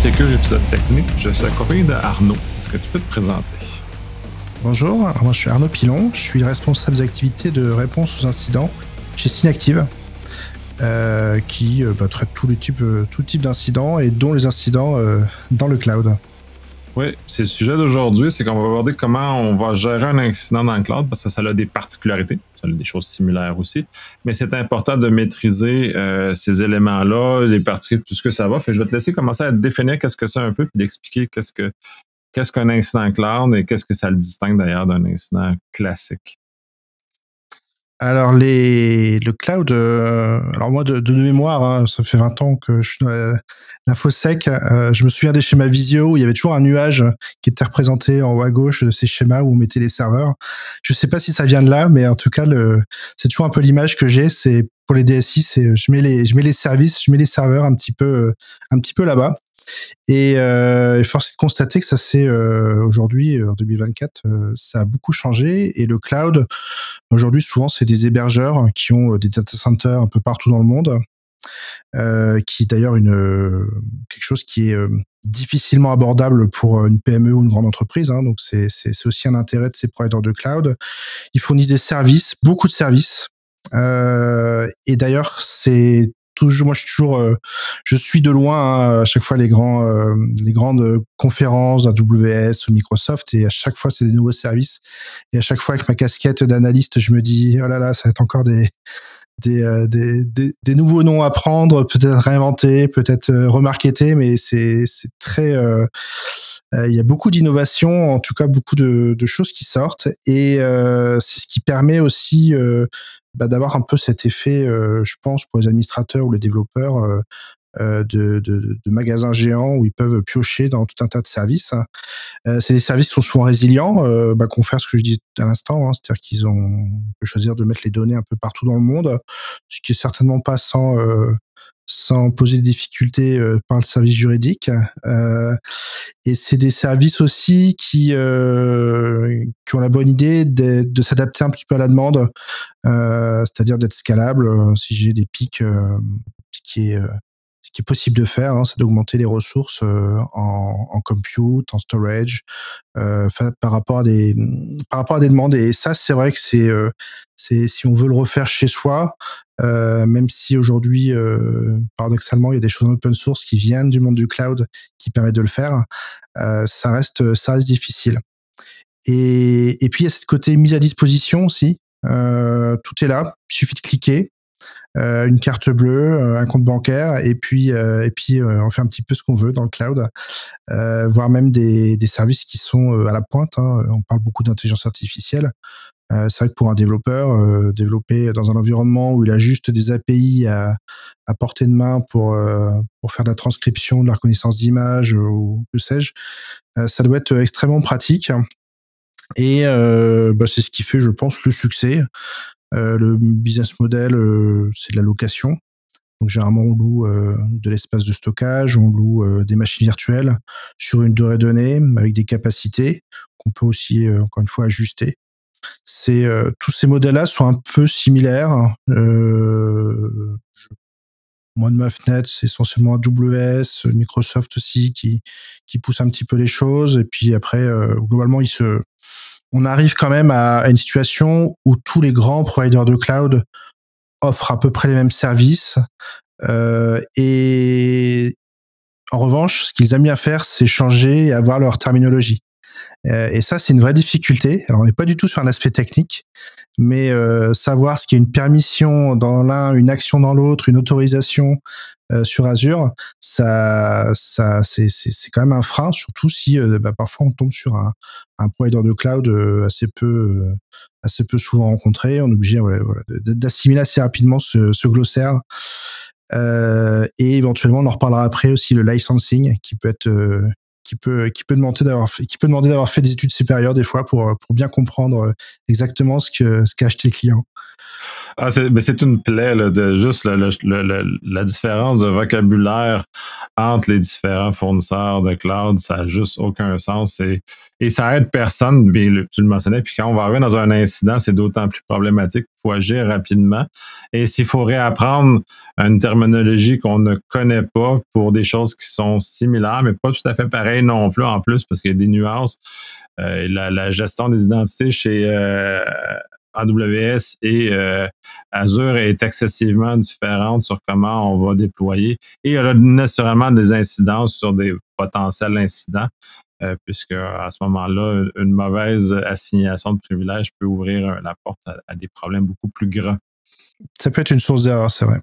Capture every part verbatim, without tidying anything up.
Sécure, épisode technique. Je suis accompagné d'Arnaud. Est-ce que tu peux te présenter? Bonjour, alors moi je suis Arnaud Pilon, je suis responsable des activités de réponse aux incidents chez Synactive, euh, qui euh, bah, traite tous les types, euh, tout type d'incidents et dont les incidents euh, dans le cloud. Oui, c'est le sujet d'aujourd'hui, c'est qu'on va aborder comment on va gérer un incident dans le cloud, parce que ça a des particularités, ça a des choses similaires aussi, mais c'est important de maîtriser euh, ces éléments-là, les particularités, tout ce que ça va. Fait que je vais te laisser commencer à définir qu'est-ce que c'est un peu, puis d'expliquer qu'est-ce que qu'est-ce qu'un incident cloud et qu'est-ce que ça le distingue d'ailleurs d'un incident classique. Alors les, le cloud, euh, alors moi de, de mémoire, hein, ça fait vingt ans que je suis dans la, l'infosec, euh, je me souviens des schémas Visio où il y avait toujours un nuage qui était représenté en haut à gauche de ces schémas où on mettait les serveurs. Je sais pas si ça vient de là, mais en tout cas le, c'est toujours un peu l'image que j'ai, c'est pour les D S I, c'est je mets les, je mets les services, je mets les serveurs un petit peu, un petit peu là-bas. Et, euh, et force est de constater que ça c'est euh, aujourd'hui en deux mille vingt-quatre, euh, ça a beaucoup changé. Et le cloud aujourd'hui souvent c'est des hébergeurs qui ont des data centers un peu partout dans le monde, euh, qui est d'ailleurs une quelque chose qui est euh, difficilement abordable pour une P M E ou une grande entreprise. Hein, donc c'est, c'est c'est aussi un intérêt de ces providers de cloud. Ils fournissent des services, beaucoup de services. Euh, et d'ailleurs c'est toujours, moi je suis toujours, euh, je suis de loin hein, à chaque fois les grands, euh, les grandes conférences A W S ou Microsoft, et à chaque fois c'est des nouveaux services, et à chaque fois avec ma casquette d'analyste, je me dis oh là là, ça va être encore des des, euh, des, des, des nouveaux noms à prendre, peut-être réinventés, peut-être euh, remarketés, mais c'est c'est très, euh, euh, il y a beaucoup d'innovations, en tout cas beaucoup de, de choses qui sortent, et euh, c'est ce qui permet aussi euh, bah, d'avoir un peu cet effet, euh, je pense, pour les administrateurs ou les développeurs, euh, euh, de, de, de magasins géants où ils peuvent piocher dans tout un tas de services. Euh, c'est des services qui sont souvent résilients, euh, bah, qu'on fait ce que je disais à l'instant, hein, c'est-à-dire qu'ils ont pu choisir de mettre les données un peu partout dans le monde, ce qui est certainement pas sans euh, sans poser de difficultés euh, par le service juridique. Euh, et c'est des services aussi qui euh, qui ont la bonne idée de, de s'adapter un petit peu à la demande, euh, c'est-à-dire d'être scalable. Si j'ai des pics, euh, ce qui est euh, ce qui est possible de faire, hein, c'est d'augmenter les ressources euh, en, en compute, en storage, euh, par rapport à des par rapport à des demandes. Et ça, c'est vrai que c'est euh, c'est si on veut le refaire chez soi, euh, même si aujourd'hui, euh, paradoxalement, il y a des choses en open source qui viennent du monde du cloud qui permettent de le faire, euh, ça reste ça reste difficile. Et et puis il y a ce côté mise à disposition aussi. Euh, tout est là, il suffit de cliquer. Euh, une carte bleue, euh, un compte bancaire, et puis euh, et puis euh, on fait un petit peu ce qu'on veut dans le cloud, euh, voire même des, des services qui sont euh, à la pointe. Hein. On parle beaucoup d'intelligence artificielle. Euh, c'est vrai que pour un développeur, euh, développer dans un environnement où il a juste des A P I à, à portée de main pour euh, pour faire de la transcription, de la reconnaissance d'image ou que sais-je, euh, ça doit être extrêmement pratique. Et euh, bah, c'est ce qui fait, je pense, le succès. Euh, le business model, euh, c'est de la location. Donc généralement, on loue euh, de l'espace de stockage, on loue euh, des machines virtuelles sur une durée donnée avec des capacités qu'on peut aussi, euh, encore une fois, ajuster. C'est euh, tous ces modèles-là sont un peu similaires. Euh, je, moi de ma fenêtre, c'est essentiellement A W S, Microsoft aussi qui qui pousse un petit peu les choses. Et puis après, euh, globalement, ils se on arrive quand même à, à une situation où tous les grands providers de cloud offrent à peu près les mêmes services. Euh, et en revanche, ce qu'ils aiment bien faire, c'est changer et avoir leur terminologie. Euh, et ça, c'est une vraie difficulté. Alors, on n'est pas du tout sur un aspect technique, mais euh, savoir ce qui est une permission dans l'un, une action dans l'autre, une autorisation euh, sur Azure, ça, ça, c'est, c'est, c'est quand même un frein, surtout si euh, bah, parfois on tombe sur un, un provider de cloud euh, assez peu, euh, assez peu souvent rencontré. On est obligé voilà, voilà, d'assimiler assez rapidement ce, ce glossaire. Euh, et éventuellement, on en reparlera après aussi le licensing qui peut être euh, qui peut qui peut demander d'avoir fait, qui peut demander d'avoir fait des études supérieures des fois pour pour bien comprendre exactement ce que ce qu'a acheté le client. Ah, c'est, ben c'est une plaie, là, de juste le, le, le- le- la différence de vocabulaire entre les différents fournisseurs de cloud, ça n'a juste aucun sens. Et, et ça aide personne, bien, le- tu le mentionnais, puis quand on va arriver dans un incident, c'est d'autant plus problématique. Il faut agir rapidement. Et s'il faut réapprendre une terminologie qu'on ne connaît pas pour des choses qui sont similaires, mais pas tout à fait pareilles non plus, en plus, parce qu'il y a des nuances. Euh, la, la gestion des identités chez euh, A W S et euh, Azure est excessivement différente sur comment on va déployer. Et il y a nécessairement des incidences sur des potentiels incidents, euh, puisque à ce moment-là, une mauvaise assignation de privilèges peut ouvrir la porte à, à des problèmes beaucoup plus grands. Ça peut être une source d'erreur, c'est vrai.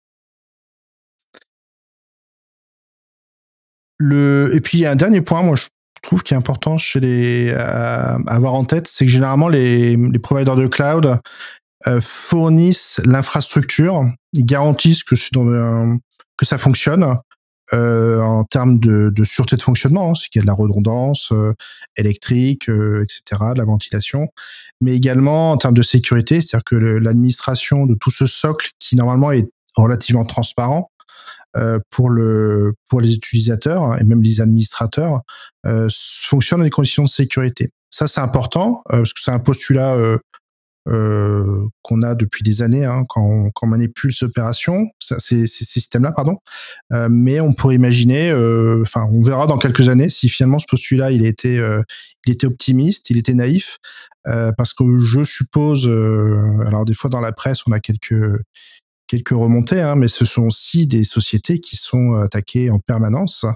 Le... Et puis, il y a un dernier point, moi, je trouve qui est important chez les, à avoir en tête, c'est que généralement, les, les providers de cloud euh, fournissent l'infrastructure, ils garantissent que, dans un, que ça fonctionne euh, en termes de, de sûreté de fonctionnement, hein, c'est qu'il y a de la redondance euh, électrique, euh, et cetera, de la ventilation, mais également en termes de sécurité, c'est-à-dire que le, l'administration de tout ce socle qui normalement est relativement transparent, euh, pour le pour les utilisateurs et même les administrateurs euh, fonctionne dans des conditions de sécurité. Ça, c'est important euh, parce que c'est un postulat euh, euh, qu'on a depuis des années hein, quand, on, quand on manipule ces opérations, ça, ces, ces systèmes-là, pardon. Euh, mais on pourrait imaginer, enfin, euh, on verra dans quelques années si finalement ce postulat il était euh, il était optimiste, il était naïf, euh, parce que je suppose, euh, alors des fois dans la presse on a quelques quelques remontées, hein, mais ce sont aussi des sociétés qui sont attaquées en permanence.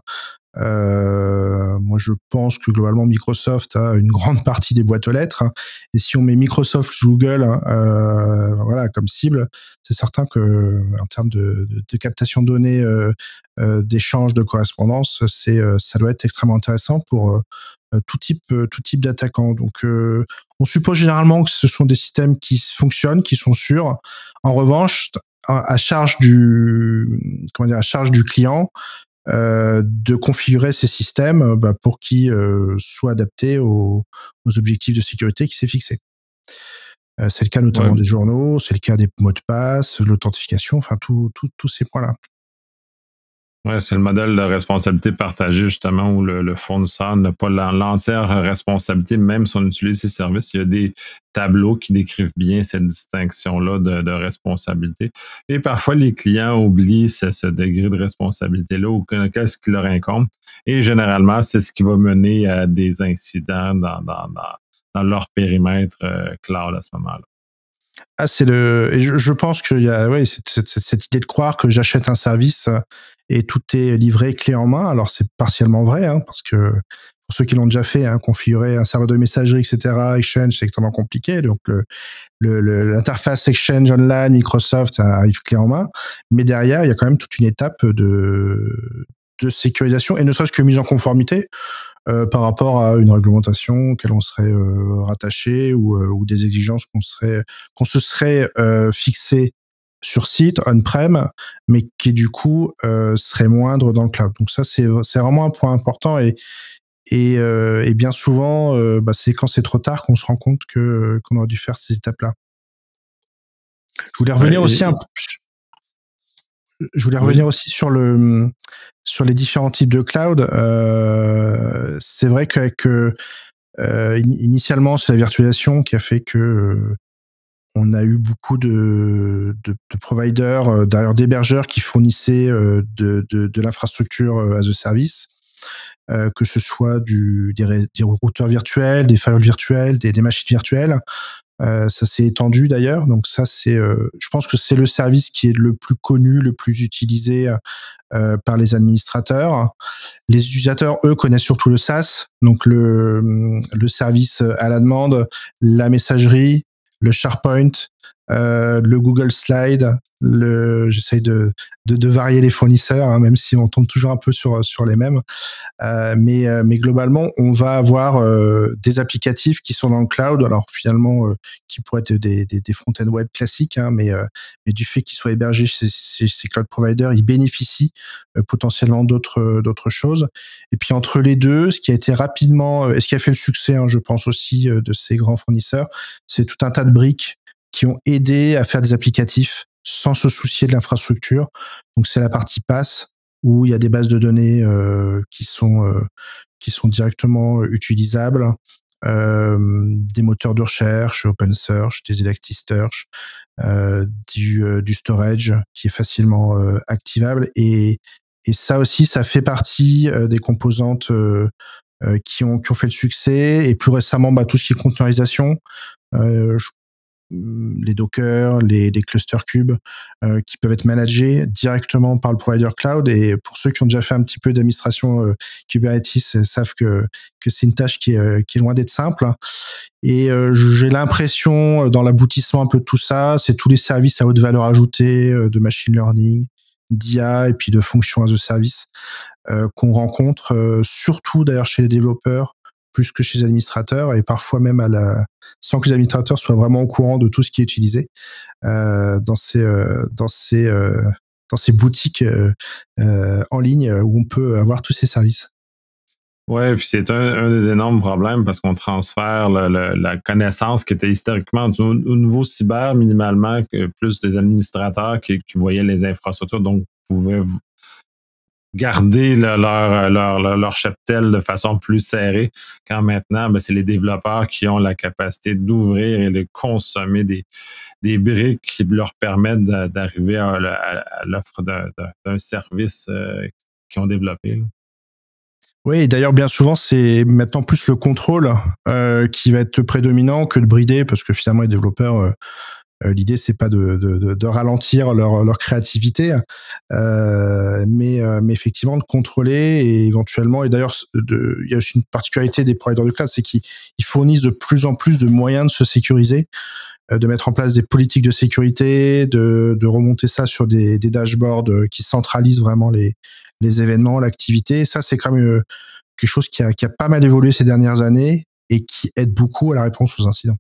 Euh, moi, je pense que globalement, Microsoft a une grande partie des boîtes aux lettres. Hein, et si on met Microsoft, Google, hein, euh, voilà, comme cible, c'est certain que en termes de, de, de captation de données, euh, euh, d'échange, de correspondance, c'est, euh, ça doit être extrêmement intéressant pour euh, tout type, euh, tout type d'attaquant. Donc, euh, on suppose généralement que ce sont des systèmes qui fonctionnent, qui sont sûrs. En revanche, à charge du comment dire à charge du client euh, de configurer ces systèmes bah, pour qu'ils euh, soient adaptés aux, aux objectifs de sécurité qui s'est fixé. Euh, c'est le cas notamment Ouais. des journaux, c'est le cas des mots de passe, l'authentification, enfin tous tout, tout ces points-là. Ouais, c'est le modèle de responsabilité partagée, justement, où le, le fournisseur n'a pas l'entière responsabilité, même si on utilise ses services. Il y a des tableaux qui décrivent bien cette distinction-là de, de responsabilité. Et parfois, les clients oublient ce, ce degré de responsabilité-là ou qu'est-ce qui leur incombe. Et généralement, c'est ce qui va mener à des incidents dans, dans, dans, dans leur périmètre euh, cloud à ce moment-là. Ah, c'est le. Et je, je pense qu'il y a, ouais, cette, cette, cette idée de croire que j'achète un service et tout est livré clé en main. Alors c'est partiellement vrai, hein, parce que pour ceux qui l'ont déjà fait, hein, configurer un serveur de messagerie, et cetera, Exchange, c'est extrêmement compliqué. Donc le, le, le l'interface Exchange Online, Microsoft, ça arrive clé en main. Mais derrière, il y a quand même toute une étape de de sécurisation et ne serait-ce que mise en conformité. Euh, par rapport à une réglementation auquel on serait euh, rattaché ou, euh, ou des exigences qu'on serait qu'on se serait euh, fixé sur site on-prem, mais qui du coup euh, serait moindre dans le cloud. Donc ça c'est c'est vraiment un point important et et, euh, et bien souvent euh, bah, c'est quand c'est trop tard qu'on se rend compte que qu'on aurait dû faire ces étapes-là. Je voulais revenir Ouais, aussi un et, peu je voulais revenir oui. aussi sur le sur les différents types de cloud. Euh, c'est vrai qu'avec euh, initialement c'est la virtualisation qui a fait que euh, on a eu beaucoup de, de, de providers, euh, d'ailleurs d'hébergeurs qui fournissaient euh, de, de, de l'infrastructure euh, as a service, euh, que ce soit du, des, des routeurs virtuels, des firewalls virtuels, des, des machines virtuelles. Euh, ça s'est étendu d'ailleurs, donc ça c'est, euh, je pense que c'est le service qui est le plus connu, le plus utilisé euh, par les administrateurs. Les utilisateurs, eux, connaissent surtout le SaaS, donc le, le service à la demande, la messagerie, le SharePoint, euh, le Google Slide. Le, j'essaye de, de, de varier les fournisseurs, hein, même si on tombe toujours un peu sur sur les mêmes. Euh, mais, euh, mais globalement, on va avoir euh, des applicatifs qui sont dans le cloud, alors finalement, euh, qui pourraient être des, des, des front-end web classiques, hein, mais, euh, mais du fait qu'ils soient hébergés chez ces, ces cloud providers, ils bénéficient euh, potentiellement d'autres, d'autres choses. Et puis entre les deux, ce qui a été rapidement, euh, et ce qui a fait le succès, hein, je pense aussi, euh, de ces grands fournisseurs, c'est tout un tas de briques qui ont aidé à faire des applicatifs sans se soucier de l'infrastructure. Donc c'est la partie PaaS où il y a des bases de données euh, qui sont euh, qui sont directement utilisables, euh, des moteurs de recherche, OpenSearch, des Elasticsearch, euh, du euh, du storage qui est facilement euh, activable et et ça aussi ça fait partie euh, des composantes euh, euh, qui ont qui ont fait le succès et plus récemment bah tout ce qui est containerisation, euh, je les Docker, les, les clusters cubes euh, qui peuvent être managés directement par le provider cloud. Et pour ceux qui ont déjà fait un petit peu d'administration euh, Kubernetes, euh, savent que que c'est une tâche qui est, euh, qui est loin d'être simple. Et euh, j'ai l'impression, dans l'aboutissement un peu de tout ça, c'est tous les services à haute valeur ajoutée euh, de machine learning, d'I A et puis de fonctions as a service euh, qu'on rencontre euh, surtout d'ailleurs chez les développeurs plus que chez les administrateurs et parfois même à la, sans que les administrateurs soient vraiment au courant de tout ce qui est utilisé euh, dans ces euh, dans ces euh, dans ces boutiques euh, euh, en ligne où on peut avoir tous ces services. Ouais, puis c'est un, un des énormes problèmes parce qu'on transfère le, le, la connaissance qui était historiquement au, au niveau cyber minimalement que plus des administrateurs qui, qui voyaient les infrastructures, donc pouvaient garder le, leur, leur, leur, leur cheptel de façon plus serrée, quand maintenant, ben, c'est les développeurs qui ont la capacité d'ouvrir et de consommer des, des briques qui leur permettent de, d'arriver à, à, à l'offre d'un, d'un service euh, qu'ils ont développé. Là. Oui, et d'ailleurs, bien souvent, c'est maintenant plus le contrôle euh, qui va être prédominant que de brider, parce que finalement, les développeurs... Euh, Euh, l'idée c'est pas de, de, de, de ralentir leur, leur créativité, euh, mais, euh, mais effectivement de contrôler et éventuellement. Et d'ailleurs, de, il y a aussi une particularité des providers de cloud, c'est qu'ils ils fournissent de plus en plus de moyens de se sécuriser, euh, de mettre en place des politiques de sécurité, de, de remonter ça sur des, des dashboards qui centralisent vraiment les, les événements, l'activité. Et ça, c'est quand même euh, quelque chose qui a, qui a pas mal évolué ces dernières années et qui aide beaucoup à la réponse aux incidents.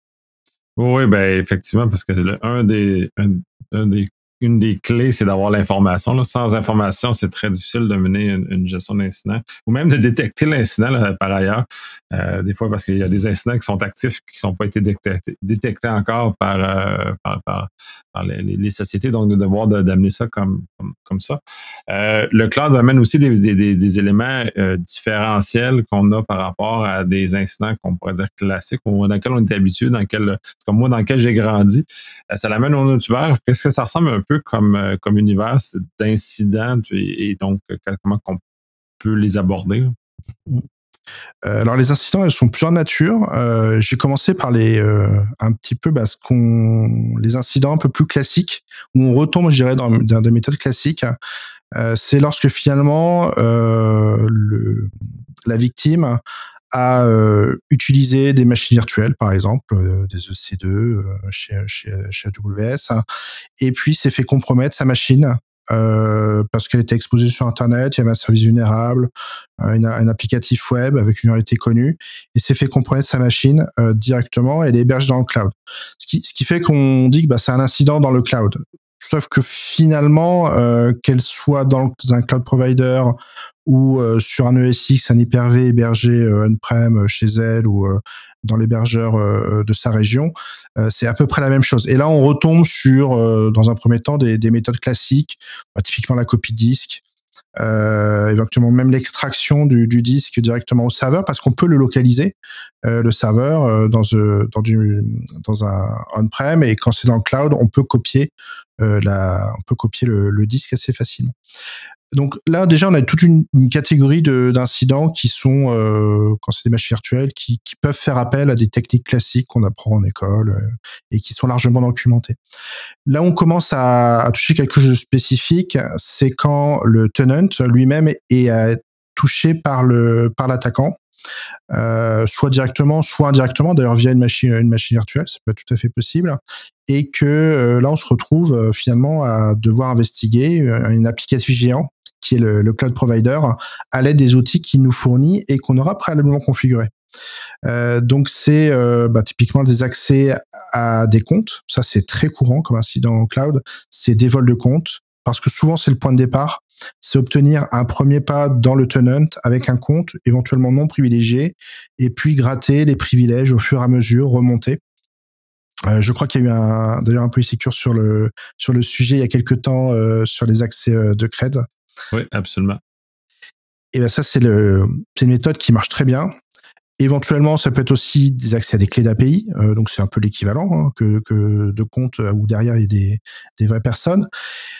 Oui, ben effectivement, parce que le, un des, un, un des, une des clés, c'est d'avoir l'information. Là. Sans information, c'est très difficile de mener une, une gestion d'incident ou même de détecter l'incident là, par ailleurs. Euh, des fois, parce qu'il y a des incidents qui sont actifs qui n'ont pas été détectés, détectés encore par, euh, par, par, par les, les sociétés, donc de devoir de, d'amener ça comme, comme, comme ça. Euh, le cloud amène aussi des, des, des éléments euh, différentiels qu'on a par rapport à des incidents qu'on pourrait dire classiques ou dans lesquels on est habitué, dans lesquels, comme moi, dans lequel j'ai grandi. Euh, ça l'amène au univers. Qu'est-ce que ça ressemble un peu comme, euh, comme univers d'incidents et, et donc comment on peut les aborder? Mmh. Euh, alors les incidents, elles sont plusieurs natures. Euh, j'ai commencé par les euh, un petit peu bah, ce qu'on les incidents un peu plus classiques où on retombe, je dirais, dans, dans des méthodes classiques. Euh, c'est lorsque finalement euh, le la victime a euh, utilisé des machines virtuelles, par exemple euh, des E C deux euh, chez, chez chez A W S, et puis s'est fait compromettre sa machine. Euh, parce qu'elle était exposée sur Internet, il y avait un service vulnérable, euh, une, un applicatif web avec une réalité connue, et s'est fait compromettre sa machine euh, directement et l'héberge dans le cloud. Ce qui, ce qui fait qu'on dit que bah, c'est un incident dans le cloud. Sauf que finalement, euh, qu'elle soit dans un cloud provider ou euh, sur un E S X, un Hyper-V hébergé euh, on-prem euh, chez elle ou euh, dans l'hébergeur euh, de sa région, euh, c'est à peu près la même chose. Et là, on retombe sur, euh, dans un premier temps, des, des méthodes classiques, bah, typiquement la copie de disque, euh, éventuellement même l'extraction du, du disque directement au serveur, parce qu'on peut le localiser, euh, le serveur, euh, dans, euh, dans, du, dans un on-prem, et quand c'est dans le cloud, on peut copier, euh, la, on peut copier le, le disque assez facilement. Donc là, déjà, on a toute une, une catégorie de, d'incidents qui sont, euh, quand c'est des machines virtuelles, qui, qui peuvent faire appel à des techniques classiques qu'on apprend en école euh, et qui sont largement documentées. Là, on commence à, à toucher quelque chose de spécifique, c'est quand le tenant lui-même est euh, touché par le par l'attaquant, euh, soit directement, soit indirectement, d'ailleurs via une machine une machine virtuelle, ça peut être tout à fait possible, et que euh, là, on se retrouve euh, finalement à devoir investiguer une applicatif géant qui est le, le cloud provider, à l'aide des outils qu'il nous fournit et qu'on aura préalablement configurés. Euh, donc c'est euh, bah, typiquement des accès à des comptes. Ça, c'est très courant comme incident en cloud. C'est des vols de comptes, parce que souvent c'est le point de départ. C'est obtenir un premier pas dans le tenant avec un compte éventuellement non privilégié, et puis gratter les privilèges au fur et à mesure, remonter. Euh, je crois qu'il y a eu un, d'ailleurs un Polysecure sur le sur le sujet il y a quelques temps euh, sur les accès euh, de C R E D. Oui, absolument. Et ben ça c'est le c'est une méthode qui marche très bien. Éventuellement, ça peut être aussi des accès à des clés d'A P I, euh, donc c'est un peu l'équivalent hein, que, que de comptes où derrière il y a des, des vraies personnes.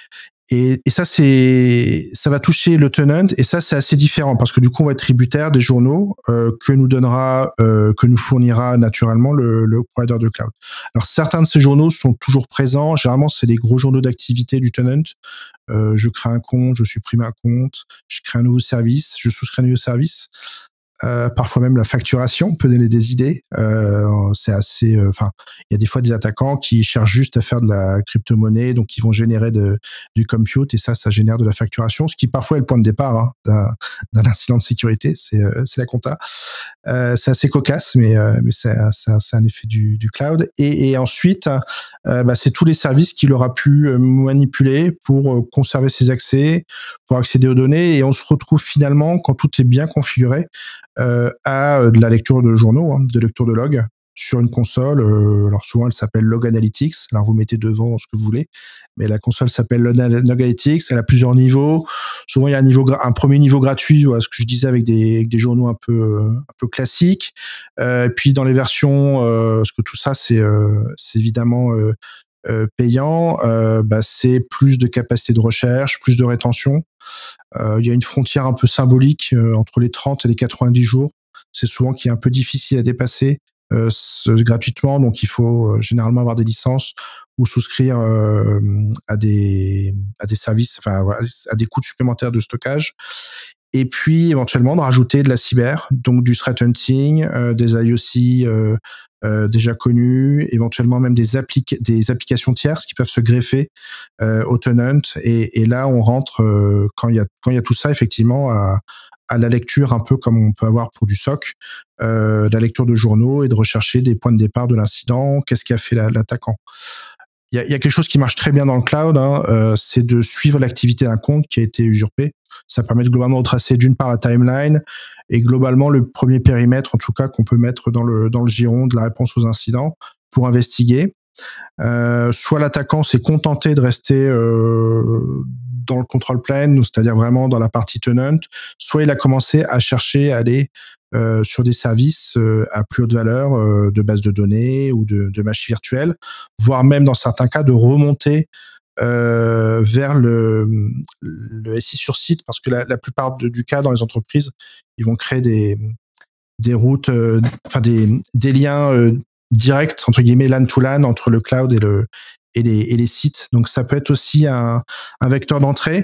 Et, et ça, c'est, ça va toucher le tenant, et ça, c'est assez différent parce que du coup, on va être tributaire des journaux euh, que nous donnera, euh, que nous fournira naturellement le, le provider de cloud. Alors, certains de ces journaux sont toujours présents. Généralement, c'est les gros journaux d'activité du tenant. Euh, je crée un compte, je supprime un compte, je crée un nouveau service, je souscris un nouveau service. Euh, parfois même la facturation peut donner des idées. Euh, c'est assez. Enfin, euh, il y a des fois des attaquants qui cherchent juste à faire de la crypto-monnaie, donc ils vont générer de, du compute et ça, ça génère de la facturation, ce qui parfois est le point de départ hein, d'un, d'un incident de sécurité. C'est, euh, c'est la compta. Euh, c'est assez cocasse, mais euh, mais c'est, c'est, c'est un effet du, du cloud. Et, et ensuite, euh, bah, c'est tous les services qu'il aura pu manipuler pour euh, conserver ses accès, pour accéder aux données, et on se retrouve finalement quand tout est bien configuré. Euh, à de la lecture de journaux, hein, de lecture de logs sur une console. Euh, alors souvent, elle s'appelle Log Analytics. Alors vous mettez devant ce que vous voulez, mais la console s'appelle Log Analytics. Elle a plusieurs niveaux. Souvent, il y a un niveau, un premier niveau gratuit, voilà, ce que je disais avec des, avec des journaux un peu, un peu classiques. Euh, puis dans les versions, euh, parce que tout ça, c'est, euh, c'est évidemment euh, euh, payant. Euh, bah, c'est plus de capacité de recherche, plus de rétention. Euh, il y a une frontière un peu symbolique euh, entre les trente et les quatre-vingt-dix jours. C'est souvent qui est un peu difficile à dépasser euh, ce, gratuitement, donc il faut euh, généralement avoir des licences ou souscrire euh, à des à des services, enfin à des coûts supplémentaires de stockage. Et puis éventuellement de rajouter de la cyber, donc du threat hunting, euh, des I O C euh, euh, déjà connus, éventuellement même des, applica- des applications tierces qui peuvent se greffer euh, au tenant. Et, et là, on rentre euh, quand il y a quand il y a tout ça effectivement à, à la lecture un peu comme on peut avoir pour du S O C, euh, la lecture de journaux et de rechercher des points de départ de l'incident. Qu'est-ce qu'a fait la, l'attaquant? Il y a, il y a quelque chose qui marche très bien dans le cloud, hein, euh, c'est de suivre l'activité d'un compte qui a été usurpé. Ça permet de globalement de tracer d'une part la timeline et globalement le premier périmètre, en tout cas, qu'on peut mettre dans le dans le giron de la réponse aux incidents pour investiguer. Euh, soit l'attaquant s'est contenté de rester euh, dans le control plane, c'est-à-dire vraiment dans la partie tenant, soit il a commencé à chercher à aller euh, sur des services euh, à plus haute valeur euh, de base de données ou de, de machines virtuelles, voire même dans certains cas de remonter euh, vers le, le S I sur site, parce que la, la plupart de, du cas dans les entreprises, ils vont créer des, des routes, euh, enfin des, des liens euh, directs entre guillemets LAN to LAN entre le cloud et le et les, et les sites. Donc ça peut être aussi un, un vecteur d'entrée.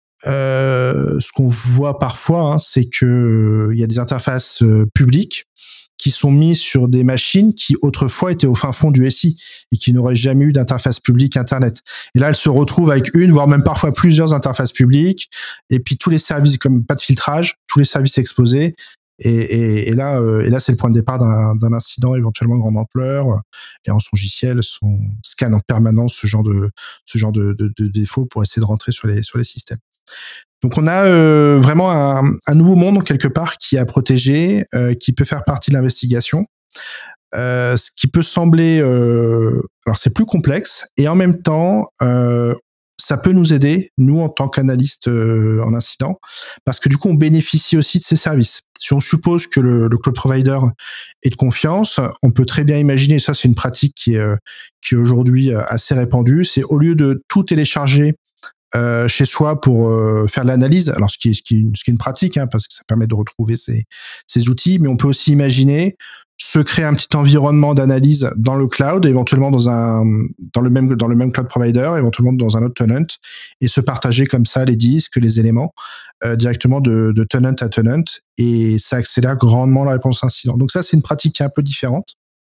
Euh, ce qu'on voit parfois, hein, c'est que euh, il y a des interfaces euh, publiques qui sont mises sur des machines qui autrefois étaient au fin fond du S I et qui n'auraient jamais eu d'interface publique Internet. Et là, elles se retrouvent avec une, voire même parfois plusieurs interfaces publiques, et puis tous les services, comme pas de filtrage, tous les services exposés. Et, et, et là, euh, et là, c'est le point de départ d'un, d'un incident éventuellement de grande ampleur. Les rançongiciels sont scannent en permanence ce genre de ce genre de, de, de défauts pour essayer de rentrer sur les sur les systèmes. Donc on a euh, vraiment un, un nouveau monde quelque part qui est à protéger, euh, qui peut faire partie de l'investigation. Euh, ce qui peut sembler, euh, alors c'est plus complexe et en même temps, euh, ça peut nous aider, nous en tant qu'analystes euh, en incident, parce que du coup on bénéficie aussi de ces services. Si on suppose que le, le cloud provider est de confiance, on peut très bien imaginer, ça c'est une pratique qui est, qui est aujourd'hui assez répandue, c'est au lieu de tout télécharger Euh, chez soi pour euh, faire de l'analyse, alors ce qui est, ce qui est, une, ce qui est une pratique, hein, parce que ça permet de retrouver ces, ces outils, mais on peut aussi imaginer se créer un petit environnement d'analyse dans le cloud, éventuellement dans un dans le même dans le même cloud provider, éventuellement dans un autre tenant, et se partager comme ça les disques, les éléments euh, directement de, de tenant à tenant, et ça accélère grandement la réponse incident. Donc ça, c'est une pratique qui est un peu différente,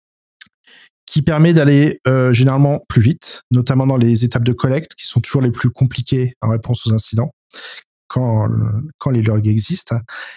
qui permet d'aller euh, généralement plus vite, notamment dans les étapes de collecte, qui sont toujours les plus compliquées en réponse aux incidents, quand, quand les logs existent.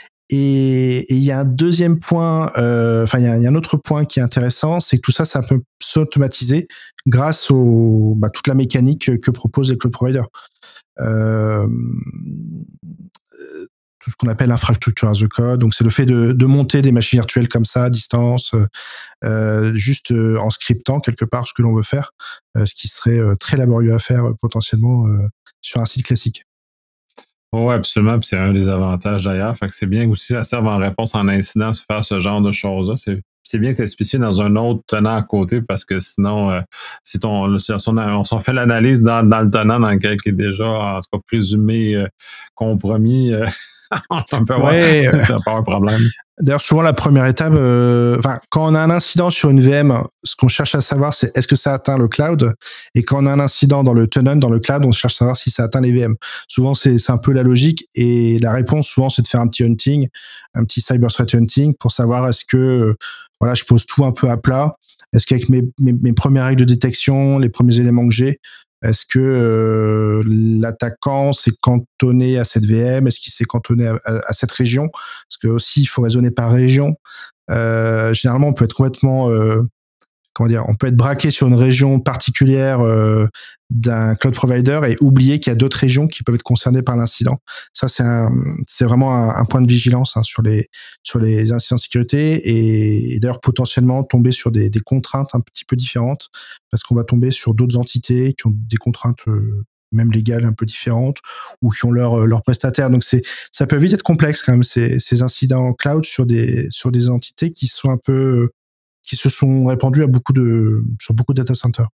Et il y a un deuxième point, euh, enfin il y, y a un autre point qui est intéressant, c'est que tout ça, ça peut s'automatiser grâce au bah, toute la mécanique que, que proposent les cloud providers. Euh, tout ce qu'on appelle infrastructure as a code. Donc, c'est le fait de, de monter des machines virtuelles comme ça à distance, euh, juste euh, en scriptant quelque part ce que l'on veut faire, euh, ce qui serait euh, très laborieux à faire euh, potentiellement euh, sur un site classique. Oui, absolument. Puis c'est un des avantages d'ailleurs. Fait que c'est bien aussi, ça serve en réponse en incident, de faire ce genre de choses-là. C'est, c'est bien que tu spécifié dans un autre tenant à côté parce que sinon, euh, si, ton, si on, on s'en fait l'analyse dans, dans le tenant dans lequel qui est déjà, en tout cas, présumé euh, compromis, euh, on peut avoir, Ouais. ça peut avoir un problème. D'ailleurs, souvent la première étape, euh, enfin, quand on a un incident sur une V M, ce qu'on cherche à savoir, c'est est-ce que ça atteint le cloud. Et quand on a un incident dans le tenant, dans le cloud, on cherche à savoir si ça atteint les V M. Souvent, c'est, c'est un peu la logique. Et la réponse, souvent, c'est de faire un petit hunting, un petit cyber threat hunting pour savoir est-ce que, euh, voilà, je pose tout un peu à plat. Est-ce qu'avec mes, mes, mes premières règles de détection, les premiers éléments que j'ai, est-ce que euh, l'attaquant s'est cantonné à cette V M? Est-ce qu'il s'est cantonné à, à, à cette région? Parce que aussi, il faut raisonner par région. Euh, généralement, on peut être complètement, euh, comment dire, on peut être braqué sur une région particulière euh, d'un cloud provider et oublier qu'il y a d'autres régions qui peuvent être concernées par l'incident. Ça, c'est un, c'est vraiment un, un point de vigilance hein, sur les sur les incidents de sécurité et, et d'ailleurs potentiellement tomber sur des, des contraintes un petit peu différentes parce qu'on va tomber sur d'autres entités qui ont des contraintes euh, même légales un peu différentes ou qui ont leur leur prestataire. Donc c'est ça peut vite être complexe quand même ces ces incidents cloud sur des sur des entités qui sont un peu qui se sont répandus à beaucoup de, sur beaucoup de data centers.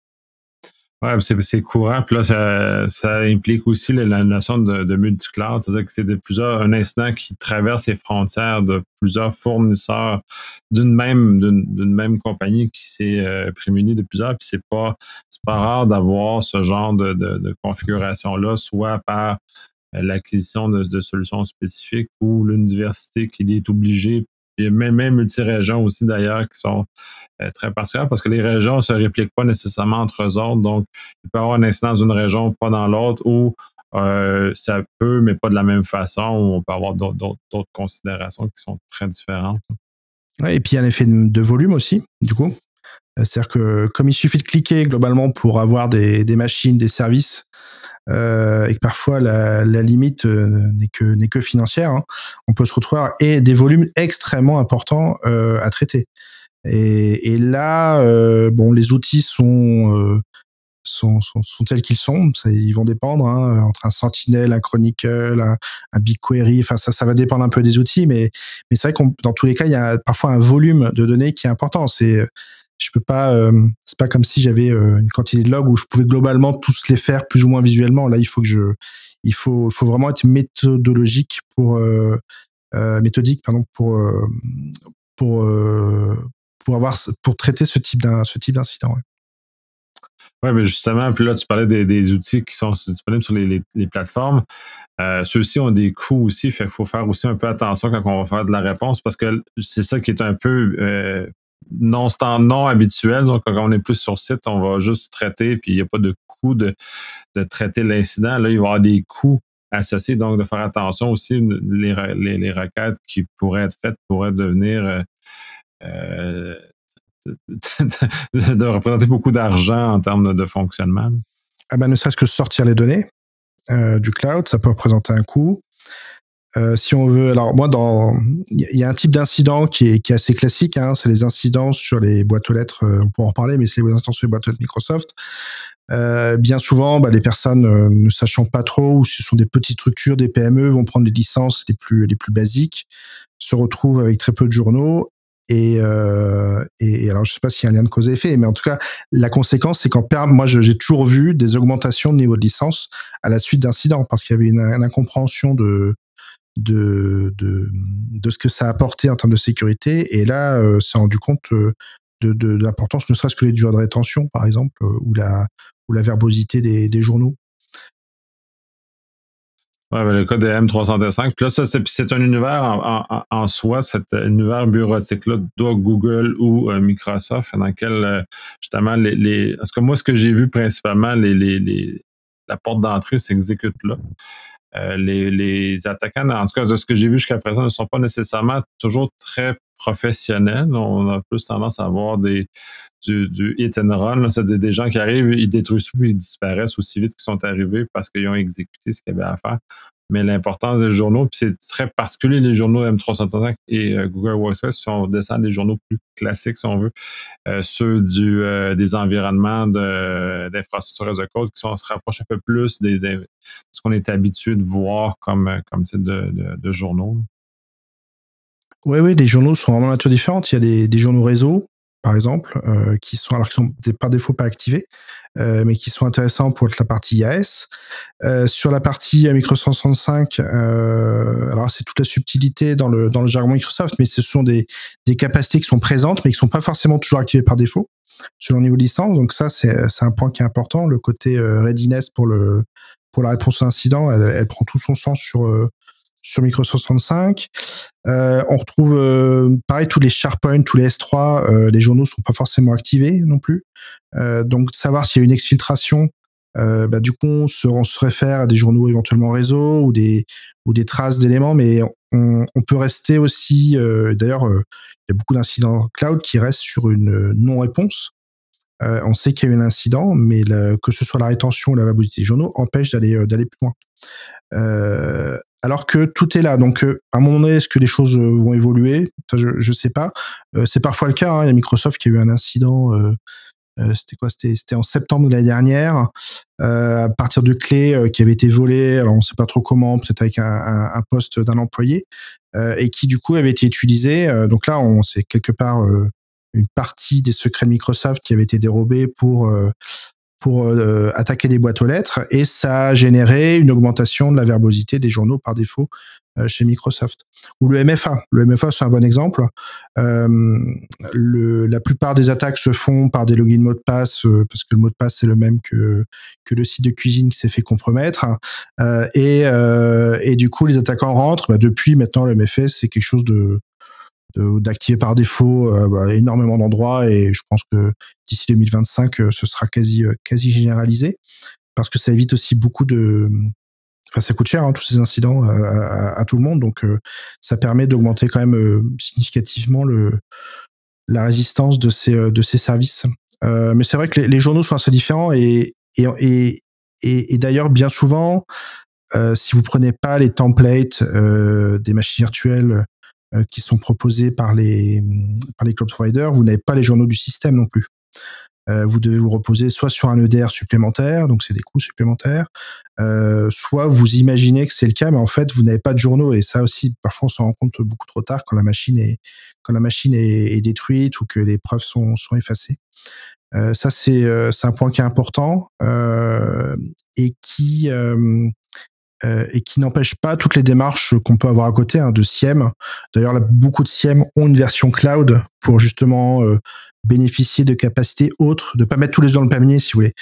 Ouais, c'est, c'est courant. Puis là, ça, ça implique aussi la, la notion de, de multi-cloud. C'est-à-dire que c'est de plusieurs, un incident qui traverse les frontières de plusieurs fournisseurs d'une même, d'une, d'une même compagnie qui s'est euh, prémunie de plusieurs. Puis c'est pas, c'est pas rare d'avoir ce genre de, de, de configuration-là, soit par l'acquisition de, de solutions spécifiques ou l'université qui est obligée. Il y a même, même multi-régions aussi d'ailleurs qui sont euh, très particulières parce que les régions ne se répliquent pas nécessairement entre eux autres. Donc, il peut y avoir un incident dans une région, pas dans l'autre, ou euh, ça peut, mais pas de la même façon, ou on peut avoir d'autres, d'autres, d'autres considérations qui sont très différentes. Ouais, et puis il y a un effet de volume aussi, du coup. C'est-à-dire que comme il suffit de cliquer globalement pour avoir des, des machines, des services, euh, et que parfois la, la limite euh, n'est que n'est que financière, hein, on peut se retrouver et des volumes extrêmement importants euh, à traiter. Et, et là, euh, bon, les outils sont, euh, sont, sont, sont tels qu'ils sont. Ça, ils vont dépendre hein, entre un Sentinel, un Chronicle, un, un BigQuery. Enfin, ça, ça va dépendre un peu des outils, mais, mais c'est vrai qu'on, dans tous les cas, il y a parfois un volume de données qui est important. C'est, je peux pas, euh, c'est pas comme si j'avais euh, une quantité de logs où je pouvais globalement tous les faire plus ou moins visuellement. Là, il faut que je, il faut, faut vraiment être méthodologique pour, euh, euh, méthodique, pardon, pour, euh, pour, euh, pour avoir, pour traiter ce type d'un, ce type d'incident. Ouais. Oui, mais justement, puis là, tu parlais des, des outils qui sont disponibles sur les, les, les plateformes. Euh, ceux-ci ont des coûts aussi, fait qu'il faut faire aussi un peu attention quand on va faire de la réponse parce que c'est ça qui est un peu euh, non stand, non habituel. Donc, quand on est plus sur site, on va juste traiter, puis il n'y a pas de coût de, de traiter l'incident. Là, il va y avoir des coûts associés, donc de faire attention aussi, les, les, les requêtes qui pourraient être faites pourraient devenir euh, euh, de, de représenter beaucoup d'argent en termes de, de fonctionnement. Ah ben, ne serait-ce que sortir les données euh, du cloud, ça peut représenter un coût. Euh, si on veut, alors moi, dans, il y a un type d'incident qui est, qui est assez classique, hein, c'est les incidents sur les boîtes aux lettres. Euh, on pourra en reparler, mais c'est les incidents sur les boîtes aux lettres Microsoft. Euh, bien souvent, bah, les personnes euh, ne sachant pas trop, ou ce sont des petites structures, des P M E, vont prendre les licences les plus les plus basiques, se retrouvent avec très peu de journaux. Et, euh, et alors, je sais pas s'il y a un lien de cause à effet, mais en tout cas, la conséquence, c'est qu'en perm, moi, je, j'ai toujours vu des augmentations de niveau de licence à la suite d'incidents, parce qu'il y avait une, une incompréhension de, de, de, de ce que ça apportait en termes de sécurité. Et là, euh, s'est rendu compte euh, de, de, de l'importance, ne serait-ce que les durées de rétention, par exemple, euh, ou la, ou la verbosité des, des journaux. Ouais, ben, le cas de M trois cent cinq. Puis là, ça, c'est, c'est un univers en, en, en soi, cet univers bureautique-là, doit Google ou euh, Microsoft, dans lequel, euh, justement, les, les. En tout cas, moi, ce que j'ai vu principalement, les, les, les, la porte d'entrée s'exécute là. Euh, les, les attaquants, en tout cas, de ce que j'ai vu jusqu'à présent, ne sont pas nécessairement toujours très professionnels. On a plus tendance à avoir des, du, du hit and run. Là. C'est des gens qui arrivent, ils détruisent tout, puis ils disparaissent aussi vite qu'ils sont arrivés parce qu'ils ont exécuté ce qu'il y avait à faire. mais l'importance des journaux, puis c'est très particulier les journaux M trois cent soixante-cinq et euh, Google Workspace, si on descend des journaux plus classiques, si on veut, euh, ceux du, euh, des environnements de, d'infrastructures as a code qui sont, se rapprochent un peu plus des, de ce qu'on est habitué de voir comme, comme type de, de, de journaux. Oui, oui, les journaux sont vraiment de nature différente. Il y a des, des journaux réseau, par exemple, euh, qui sont, alors qui sont par défaut pas activés, euh, mais qui sont intéressants pour la partie I A S. Euh, sur la partie Microsoft soixante-cinq, euh, alors c'est toute la subtilité dans le, dans le jargon Microsoft, mais ce sont des, des capacités qui sont présentes, mais qui sont pas forcément toujours activées par défaut, selon le niveau de licence. Donc ça, c'est, c'est un point qui est important. Le côté euh, readiness pour le, pour la réponse à l'incident, elle, elle prend tout son sens sur, euh, sur Microsoft soixante-cinq. Euh, on retrouve euh, pareil tous les SharePoint, tous les S trois, euh, les journaux sont pas forcément activés non plus. Euh, donc savoir s'il y a une exfiltration, euh, bah, du coup on se, on se réfère à des journaux éventuellement réseau ou des ou des traces d'éléments, mais on, on peut rester aussi. Euh, d'ailleurs, euh, il y a beaucoup d'incidents cloud qui restent sur une non-réponse. Euh, on sait qu'il y a eu un incident, mais le, que ce soit la rétention ou la validité des journaux empêche d'aller euh, d'aller plus loin. Euh, alors que tout est là. Donc, euh, à un moment donné, est-ce que les choses euh, vont évoluer? Ça, je ne sais pas. Euh, c'est parfois le cas. Hein. Il y a Microsoft qui a eu un incident. Euh, euh, c'était quoi? C'était, c'était en septembre de l'année dernière. Euh, à partir de clés euh, qui avaient été volées. Alors, on ne sait pas trop comment. Peut-être avec un, un, un poste d'un employé euh, et qui du coup avait été utilisé. Euh, donc là, on c'est quelque part euh, une partie des secrets de Microsoft qui avait été dérobée pour euh, pour euh, attaquer des boîtes aux lettres, et ça a généré une augmentation de la verbosité des journaux par défaut euh, chez Microsoft. Ou le M F A. Le M F A, c'est un bon exemple. Euh, le, la plupart des attaques se font par des logins mots de passe, euh, parce que le mot de passe, c'est le même que, que le site de cuisine qui s'est fait compromettre. Euh, et, euh, et du coup, les attaquants rentrent. Bah, depuis, maintenant, le M F S, c'est quelque chose de de, d'activer par défaut euh, bah, énormément d'endroits, et je pense que d'ici deux mille vingt-cinq, euh, ce sera quasi, euh, quasi généralisé, parce que ça évite aussi beaucoup de... Enfin, ça coûte cher, hein, tous ces incidents à, à, à tout le monde, donc euh, ça permet d'augmenter quand même euh, significativement le, la résistance de ces, euh, de ces services. Euh, mais c'est vrai que les, les journaux sont assez différents, et, et, et, et, et d'ailleurs, bien souvent, euh, si vous prenez pas les templates euh, des machines virtuelles euh, qui sont proposés par les par les cloud providers, vous n'avez pas les journaux du système non plus. Euh, vous devez vous reposer soit sur un E D R supplémentaire, donc c'est des coûts supplémentaires, euh, soit vous imaginez que c'est le cas, mais en fait vous n'avez pas de journaux, et ça aussi parfois on s'en rend compte beaucoup trop tard quand la machine est quand la machine est, est détruite ou que les preuves sont sont effacées. Euh, ça c'est euh, c'est un point qui est important euh, et qui euh, euh, et qui n'empêche pas toutes les démarches qu'on peut avoir à côté hein, de S I E M. D'ailleurs, là, beaucoup de S I E M ont une version cloud pour justement euh, bénéficier de capacités autres, de pas mettre tous les œufs dans le panier, si vous voulez,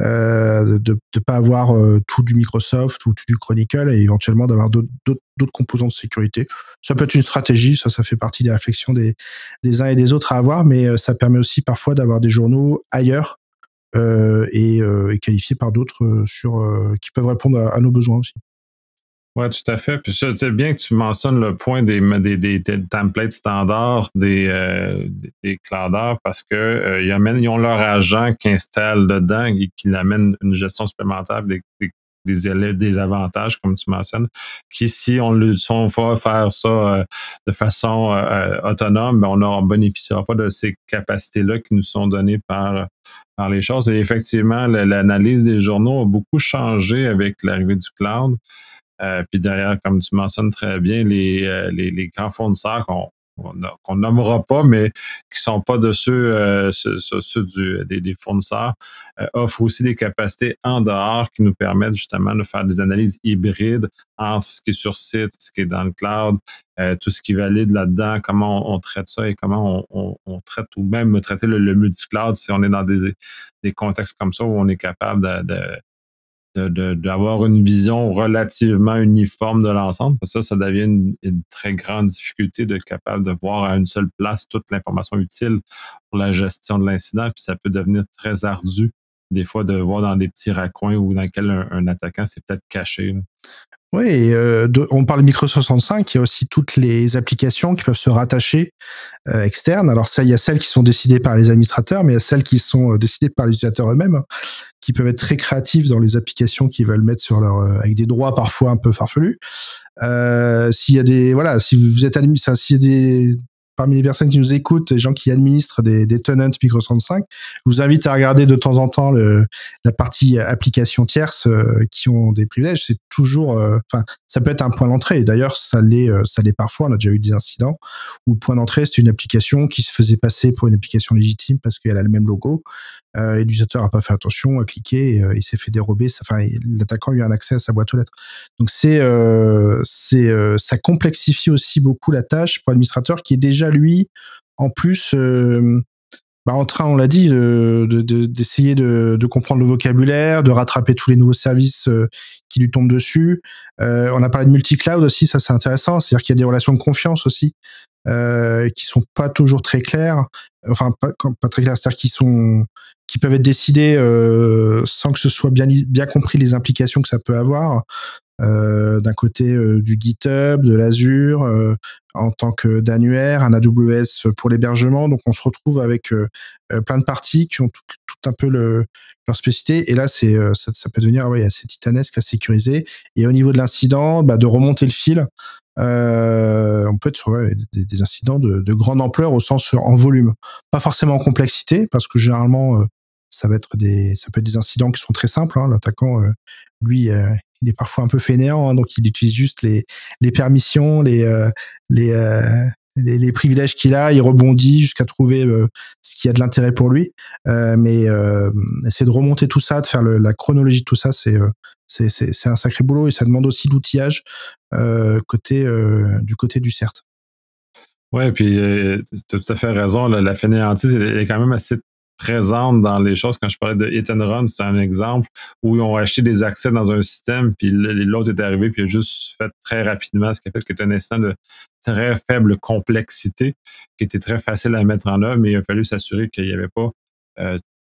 euh, de ne pas avoir euh, tout du Microsoft ou tout du Chronicle, et éventuellement d'avoir d'autres, d'autres, d'autres composants de sécurité. Ça peut être une stratégie, ça, ça fait partie des réflexions des, des uns et des autres à avoir, mais euh, ça permet aussi parfois d'avoir des journaux ailleurs euh, et, euh, et qualifiés par d'autres euh, sur euh, qui peuvent répondre à, à nos besoins aussi. Oui, tout à fait. Puis ça, c'est bien que tu mentionnes le point des, des, des, des templates standards des, euh, des clouders, parce que euh, ils, amènent, ils ont leur agent qui installe dedans et qui amène une gestion supplémentaire des, des, des élèves, des avantages, comme tu mentionnes, qui, si on, le, si on va faire ça euh, de façon euh, autonome, ben on ne bénéficiera pas de ces capacités-là qui nous sont données par, par les choses. Et effectivement, l'analyse des journaux a beaucoup changé avec l'arrivée du cloud. Euh, puis derrière, comme tu mentionnes très bien, les, euh, les, les grands fournisseurs qu'on qu'on nommera pas, mais qui sont pas de ceux, euh, ceux, ceux du, des, des fournisseurs, euh, offrent aussi des capacités en dehors qui nous permettent justement de faire des analyses hybrides entre ce qui est sur site, ce qui est dans le cloud, euh, tout ce qui valide là-dedans, comment on, on traite ça et comment on, on, on traite, ou même traiter le, le multi-cloud si on est dans des, des contextes comme ça où on est capable de, de De, de, d'avoir une vision relativement uniforme de l'ensemble. Parce que ça, ça devient une, une très grande difficulté d'être capable de voir à une seule place toute l'information utile pour la gestion de l'incident. Puis ça peut devenir très ardu, des fois, de voir dans des petits raccoins ou dans lesquels un, un attaquant s'est peut-être caché. Oui, et euh, de, on parle de Microsoft soixante-cinq, il y a aussi toutes les applications qui peuvent se rattacher euh, externes. Alors ça, il y a celles qui sont décidées par les administrateurs, mais il y a celles qui sont euh, décidées par les utilisateurs eux-mêmes, hein, qui peuvent être très créatifs dans les applications qu'ils veulent mettre sur leur, euh, avec des droits parfois un peu farfelus. Euh, s'il y a des, voilà, si vous êtes admis, ça, s'il y a des, parmi les personnes qui nous écoutent, les gens qui administrent des, des tenants Microsoft soixante-cinq, je vous invite à regarder de temps en temps le, la partie applications tierces euh, qui ont des privilèges. C'est toujours, enfin, euh, ça peut être un point d'entrée. D'ailleurs, ça l'est, euh, ça l'est parfois. On a déjà eu des incidents où point d'entrée, c'est une application qui se faisait passer pour une application légitime parce qu'elle a le même logo. Euh, et l'utilisateur a pas fait attention, a cliqué, et, euh, il s'est fait dérober. Enfin, l'attaquant a eu un accès à sa boîte aux lettres. Donc c'est, euh, c'est, euh, ça complexifie aussi beaucoup la tâche pour l'administrateur qui est déjà lui, en plus, euh, bah, en train, on l'a dit, de, de, de, d'essayer de, de comprendre le vocabulaire, de rattraper tous les nouveaux services euh, qui lui tombent dessus. Euh, on a parlé de multi-cloud aussi, ça c'est intéressant. C'est-à-dire qu'il y a des relations de confiance aussi. Euh, qui sont pas toujours très clairs, enfin pas, pas très clairs, c'est-à-dire qui sont, qui peuvent être décidés euh, sans que ce soit bien bien compris les implications que ça peut avoir. Euh, d'un côté euh, du GitHub, de l'Azure, euh, en tant que d'annuaire, un A W S pour l'hébergement. Donc on se retrouve avec euh, plein de parties qui ont tout, tout un peu le, leur spécificité. Et là, c'est euh, ça, ça peut devenir ouais, assez titanesque à sécuriser. Et au niveau de l'incident, bah, de remonter le fil. Euh, on peut être sur ouais, des, des incidents de, de grande ampleur au sens en volume, pas forcément en complexité, parce que généralement euh, ça va être des, ça peut être des incidents qui sont très simples. Hein. L'attaquant, euh, lui, euh, il est parfois un peu fainéant, hein, donc il utilise juste les, les permissions, les, euh, les, euh, les, les privilèges qu'il a, il rebondit jusqu'à trouver euh, ce qui a de l'intérêt pour lui. Euh, mais euh, essayer de remonter tout ça, de faire le, la chronologie de tout ça, c'est euh, c'est, c'est, c'est un sacré boulot et ça demande aussi l'outillage euh, côté euh, du côté du C E R T. Ouais, puis euh, tu as tout à fait raison. Là, la fainéantise elle est quand même assez présente dans les choses. Quand je parlais de hit and run, c'est un exemple où ils ont acheté des accès dans un système, puis l'autre est arrivé, puis il a juste fait très rapidement, ce qui a fait que c'était un incident de très faible complexité, qui était très facile à mettre en œuvre, mais il a fallu s'assurer qu'il n'y avait pas euh,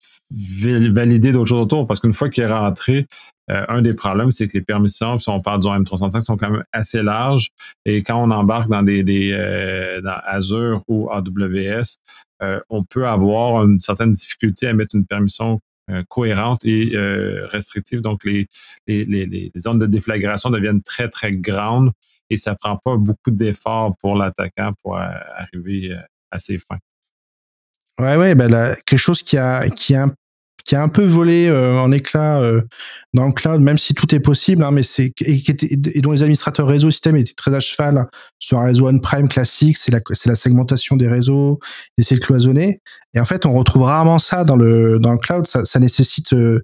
validé d'autres choses autour, parce qu'une fois qu'il est rentré, euh, un des problèmes, c'est que les permissions, si on parle du M trois cent cinq, sont quand même assez larges, et quand on embarque dans des, des euh, dans Azure ou A W S, euh, on peut avoir une certaine difficulté à mettre une permission euh, cohérente et euh, restrictive. Donc, les, les, les, les zones de déflagration deviennent très, très grandes et ça prend pas beaucoup d'efforts pour l'attaquant pour euh, arriver euh, à ses fins. Ouais, ouais, bah là, quelque chose qui a, qui a, qui a un peu volé euh, en éclats euh, dans le cloud, même si tout est possible, hein, mais c'est et, et dont les administrateurs réseau système étaient très à cheval sur un réseau on-prem classique, c'est la, c'est la segmentation des réseaux, d'essayer de cloisonner. Et en fait, on retrouve rarement ça dans le dans le cloud. Ça, ça nécessite euh,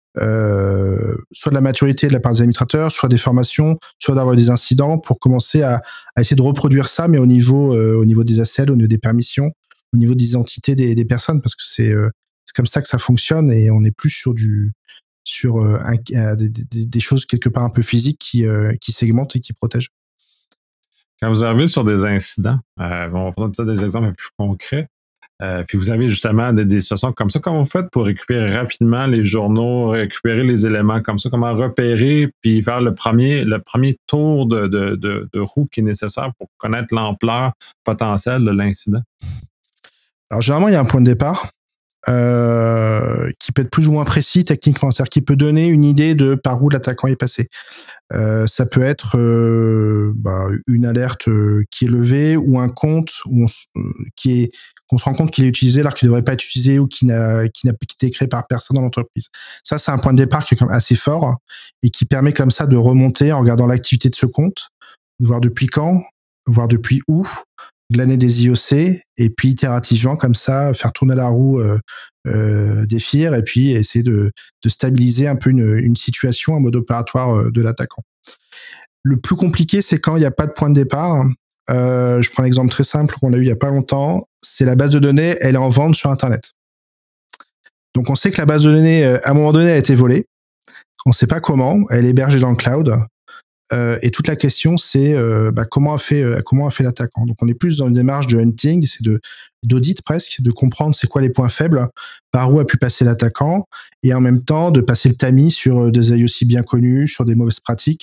euh, soit de la maturité de la part des administrateurs, soit des formations, soit d'avoir des incidents pour commencer à, à essayer de reproduire ça, mais au niveau euh, au niveau des accès, au niveau des permissions, au niveau des identités des, des personnes, parce que c'est euh, c'est comme ça que ça fonctionne et on n'est plus sur du sur euh, un, euh, des, des, des choses quelque part un peu physiques qui euh, qui segmentent et qui protègent. Quand vous arrivez sur des incidents, euh, on va prendre peut-être des exemples un peu plus concrets. Euh, puis vous avez justement des, des situations comme ça. Comment vous faites pour récupérer rapidement les journaux, récupérer les éléments comme ça? Comment repérer puis faire le premier, le premier tour de, de, de, de roue qui est nécessaire pour connaître l'ampleur potentielle de l'incident? Alors généralement, il y a un point de départ euh, qui peut être plus ou moins précis techniquement, c'est-à-dire qui peut donner une idée de par où l'attaquant est passé. Euh, ça peut être euh, bah, une alerte euh, qui est levée ou un compte où on, euh, qui est qu'on se rend compte qu'il est utilisé alors qu'il ne devrait pas être utilisé ou qui n'a qui n'a qui été créé par personne dans l'entreprise. Ça, c'est un point de départ qui est quand même assez fort hein, et qui permet comme ça de remonter en regardant l'activité de ce compte, de voir depuis quand, voir depuis où, de l'année des I O C, et puis itérativement comme ça faire tourner la roue euh, euh, des F I R et puis essayer de, de stabiliser un peu une, une situation, un mode opératoire euh, de l'attaquant. Le plus compliqué, c'est quand il n'y a pas de point de départ. Euh, je prends un exemple très simple qu'on a eu il y a pas longtemps. C'est la base de données, elle est en vente sur Internet. Donc on sait que la base de données, à un moment donné, a été volée. On ne sait pas comment. Elle est hébergée dans le cloud. Euh, et toute la question, c'est euh, bah, comment a fait euh, comment a fait l'attaquant. Donc on est plus dans une démarche de hunting, c'est de d'audit presque, de comprendre c'est quoi les points faibles, par où a pu passer l'attaquant, et en même temps de passer le tamis sur des I O C bien connus, sur des mauvaises pratiques,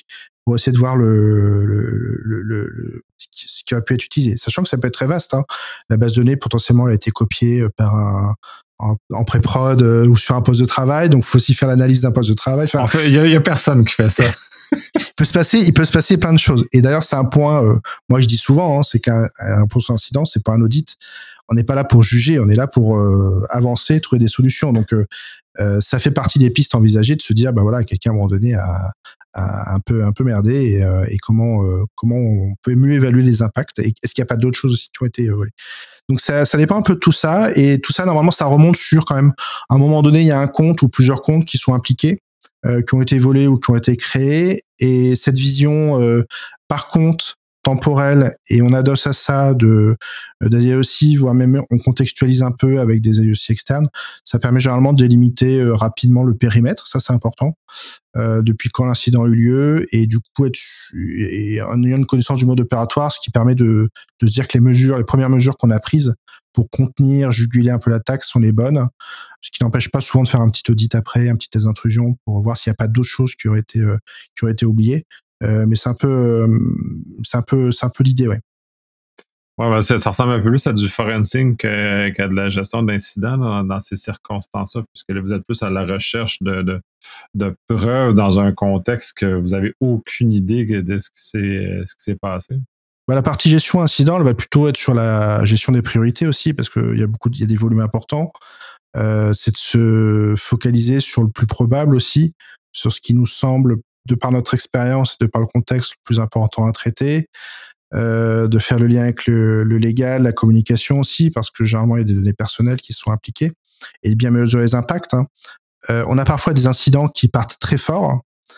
pour essayer de voir le, le, le, le, le ce, qui, ce qui aurait pu être utilisé. Sachant que ça peut être très vaste. Hein. La base de données, potentiellement, elle a été copiée par un, en, en pré-prod euh, ou sur un poste de travail. Donc, il faut aussi faire l'analyse d'un poste de travail. Enfin, en fait, il y, y a personne qui fait ça. il peut se passer, il peut se passer plein de choses. Et d'ailleurs, c'est un point, euh, moi je dis souvent, hein, c'est qu'un un post incident, c'est pas un audit. On n'est pas là pour juger, on est là pour euh, avancer, trouver des solutions. Donc, euh, euh, ça fait partie des pistes envisagées de se dire, bah voilà, quelqu'un à un moment donné a, a un peu, un peu merdé et, euh, et comment, euh, comment on peut mieux évaluer les impacts. Et est-ce qu'il n'y a pas d'autres choses aussi qui ont été volées? Donc, ça, ça dépend un peu de tout ça. Et tout ça, normalement, ça remonte sur quand même, à un moment donné, il y a un compte ou plusieurs comptes qui sont impliqués. Euh, qui ont été volés ou qui ont été créés, et cette vision euh, par compte temporelle, et on adosse à ça de d'A I O C, voire même on contextualise un peu avec des A I O C externes, ça permet généralement de délimiter euh, rapidement le périmètre, ça c'est important, euh, depuis quand l'incident a eu lieu, et du coup être et en ayant une connaissance du mode opératoire, ce qui permet de, de se dire que les mesures, les premières mesures qu'on a prises pour contenir, juguler un peu l'attaque sont les bonnes, ce qui n'empêche pas souvent de faire un petit audit après, un petit test d'intrusion pour voir s'il n'y a pas d'autres choses qui auraient été euh, qui auraient été oubliées. Euh, mais c'est un peu euh, c'est un peu c'est un peu l'idée, ouais. Ouais, ben ça, ça ressemble un peu plus à du forensic qu'à, qu'à de la gestion d'incidents dans, dans ces circonstances-là, puisque là, vous êtes plus à la recherche de, de, de preuves dans un contexte que vous avez aucune idée de ce qui s'est, ce qui s'est passé. Bah, la partie gestion incident, elle va plutôt être sur la gestion des priorités aussi, parce qu'il y a beaucoup, il y a des volumes importants. Euh, c'est de se focaliser sur le plus probable aussi, sur ce qui nous semble, de par notre expérience, de par le contexte, le plus important à traiter. Euh, de faire le lien avec le, le légal, la communication aussi, parce que généralement il y a des données personnelles qui sont impliquées, et de bien mesurer les impacts. Hein. Euh, on a parfois des incidents qui partent très fort.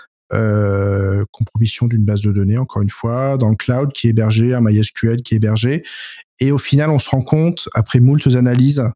Euh, compromission d'une base de données, encore une fois, dans le cloud qui est hébergé, un MySQL qui est hébergé, et au final on se rend compte, après moultes analyses,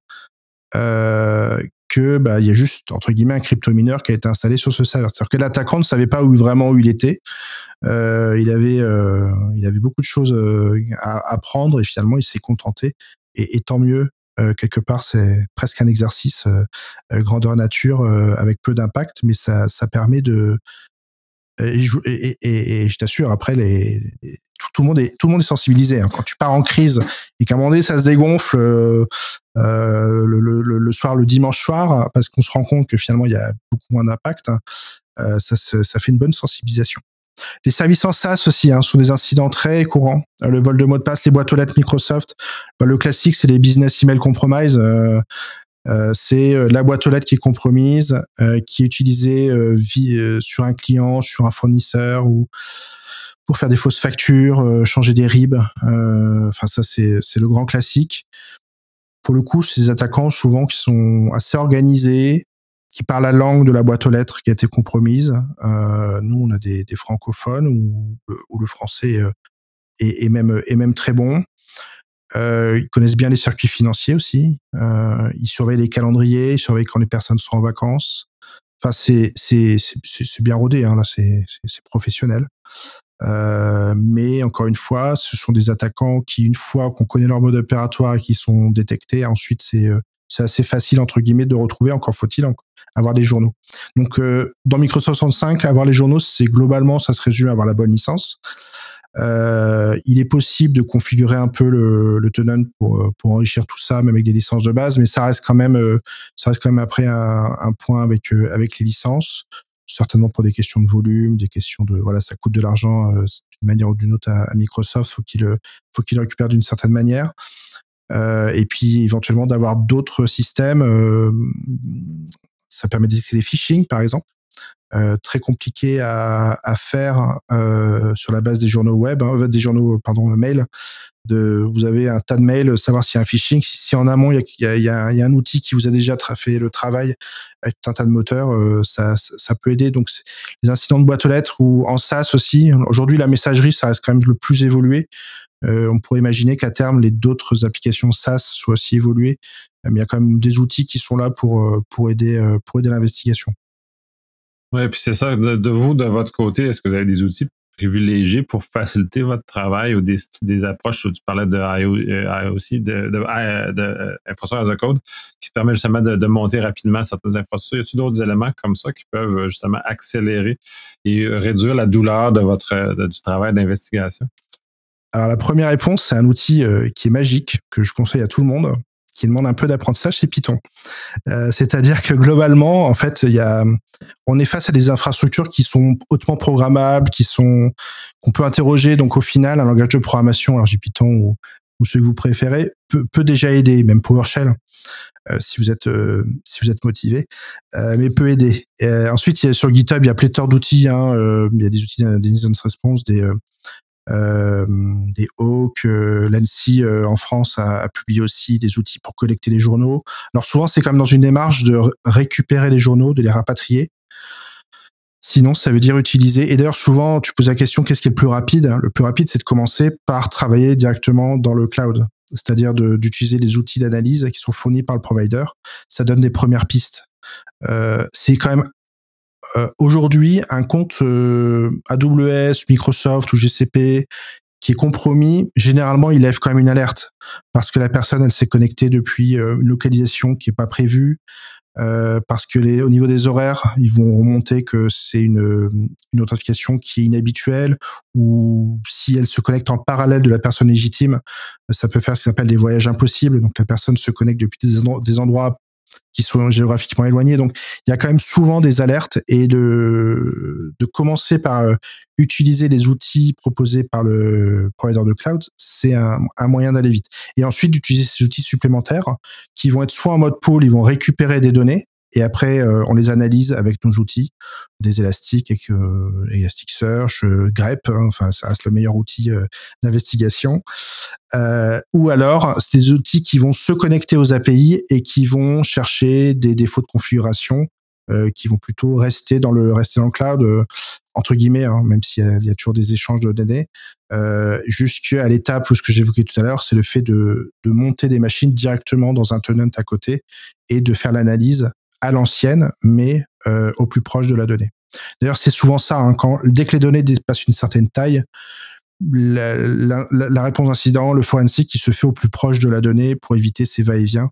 euh, que bah il y a juste entre guillemets un cryptomineur qui a été installé sur ce serveur. C'est-à-dire que l'attaquant ne savait pas où vraiment où il était. Euh, il avait euh, il avait beaucoup de choses euh, à apprendre, et finalement il s'est contenté, et, et tant mieux. Euh, quelque part, c'est presque un exercice euh, grandeur nature euh, avec peu d'impact, mais ça ça permet de et, et, et, et je t'assure, après les, les tout, tout le monde est tout le monde est sensibilisé. Hein. Quand tu pars en crise et qu'à un moment donné ça se dégonfle euh, euh, le, le, le soir, le dimanche soir, parce qu'on se rend compte que finalement il y a beaucoup moins d'impact, hein, euh, ça, ça fait une bonne sensibilisation. Les services en SaaS aussi hein, sont des incidents très courants. Le vol de mots de passe, les boîtes aux lettres Microsoft. Ben, le classique, c'est les business email compromise. Euh, euh, c'est la boîte aux lettres qui est compromise, euh, qui est utilisée euh, vie, euh, sur un client, sur un fournisseur, ou pour faire des fausses factures, euh, changer des R I B. Euh, enfin, ça, c'est, c'est le grand classique. Pour le coup, c'est des attaquants souvent qui sont assez organisés, qui parlent la langue de la boîte aux lettres qui a été compromise. Euh, nous, on a des, des francophones où, où le français est, est, même, est même très bon. Euh, ils connaissent bien les circuits financiers aussi. Euh, ils surveillent les calendriers, ils surveillent quand les personnes sont en vacances. Enfin, c'est, c'est, c'est, c'est bien rodé, hein, là, c'est, c'est, c'est professionnel. Euh, mais encore une fois, ce sont des attaquants qui, une fois qu'on connaît leur mode opératoire et qui sont détectés, ensuite c'est euh, c'est assez facile entre guillemets de retrouver. Encore faut-il avoir des journaux. Donc euh, dans Microsoft soixante-cinq, avoir les journaux, c'est globalement, ça se résume à avoir la bonne licence. Euh, il est possible de configurer un peu le, le tenant pour pour enrichir tout ça, même avec des licences de base, mais ça reste quand même euh, ça reste quand même après un, un point avec euh, avec les licences. Certainement pour des questions de volume, des questions de voilà, ça coûte de l'argent euh, d'une manière ou d'une autre à, à Microsoft, faut qu'il faut qu'il le récupère d'une certaine manière. Euh, et puis éventuellement d'avoir d'autres systèmes, euh, ça permet d'éviter les phishing par exemple, euh, très compliqué à, à faire euh, sur la base des journaux web, hein, des journaux pardon mail. De, vous avez un tas de mails, savoir s'il y a un phishing, si, si en amont il y a, il y, a, il y a un outil qui vous a déjà fait le travail avec un tas de moteurs, euh, ça, ça, ça peut aider. Donc les incidents de boîte aux lettres ou en SaaS aussi. Aujourd'hui la messagerie ça reste quand même le plus évolué. Euh, on pourrait imaginer qu'à terme les d'autres applications SaaS soient aussi évoluées, mais il y a quand même des outils qui sont là pour pour aider pour aider l'investigation. Oui, puis c'est ça. De, de vous, de votre côté, est-ce que vous avez des outils privilégier pour faciliter votre travail ou des, des approches, tu parlais de I O, euh, aussi, de, de, de, de euh, infrastructure as a code, qui permet justement de, de monter rapidement certaines infrastructures. Y a-t-il d'autres éléments comme ça qui peuvent justement accélérer et réduire la douleur de votre, de, du travail d'investigation? Alors, la première réponse, c'est un outil euh, qui est magique, que je conseille à tout le monde, qui demande un peu d'apprentissage, c'est Python. Euh, c'est-à-dire que globalement, en fait, il y a, on est face à des infrastructures qui sont hautement programmables, qui sont, qu'on peut interroger. Donc, au final, un langage de programmation, alors j'ai Python ou, ou celui que vous préférez, peut, peut déjà aider, même PowerShell, euh, si vous êtes, euh, si vous êtes motivé, euh, mais peut aider. Et, euh, ensuite, il y a, sur GitHub, il y a pléthore d'outils. Hein, euh, il y a des outils d'incident response, des euh, Euh, des Hawk, euh, l'A N S I euh, en France a, a publié aussi des outils pour collecter les journaux. Alors souvent c'est quand même dans une démarche de r- récupérer les journaux, de les rapatrier. Sinon ça veut dire utiliser. Et d'ailleurs souvent tu poses la question qu'est-ce qui est le plus rapide? Le plus rapide c'est de commencer par travailler directement dans le cloud, c'est-à-dire de, d'utiliser les outils d'analyse qui sont fournis par le provider. Ça donne des premières pistes. Euh, c'est quand même Euh, aujourd'hui, un compte euh, A W S, Microsoft ou G C P qui est compromis, généralement, il lève quand même une alerte parce que la personne, elle s'est connectée depuis euh, une localisation qui est pas prévue, euh, parce que les, au niveau des horaires, ils vont remonter que c'est une, une authentification qui est inhabituelle, ou si elle se connecte en parallèle de la personne légitime, ça peut faire ce qu'on appelle des voyages impossibles. Donc la personne se connecte depuis des, endro- des endroits qui sont géographiquement éloignés. Donc, il y a quand même souvent des alertes, et de, de commencer par euh, utiliser les outils proposés par le provider de cloud, c'est un, un moyen d'aller vite. Et ensuite, d'utiliser ces outils supplémentaires qui vont être soit en mode pool, ils vont récupérer des données, et après, euh, on les analyse avec nos outils, des élastiques, avec euh, Elasticsearch, euh, grep, hein, enfin, ça reste le meilleur outil euh, d'investigation. Euh, ou alors, c'est des outils qui vont se connecter aux A P I et qui vont chercher des défauts de configuration, euh, qui vont plutôt rester dans le rester dans le cloud, euh, entre guillemets, hein, même s'il y a, il y a toujours des échanges de données, euh, jusqu'à l'étape où ce que j'évoquais tout à l'heure, c'est le fait de, de monter des machines directement dans un tenant à côté et de faire l'analyse à l'ancienne, mais euh, au plus proche de la donnée. D'ailleurs, c'est souvent ça, hein, quand, dès que les données dépassent une certaine taille, la, la, la réponse d'incident, le forensic qui se fait au plus proche de la donnée pour éviter ces va-et-vient,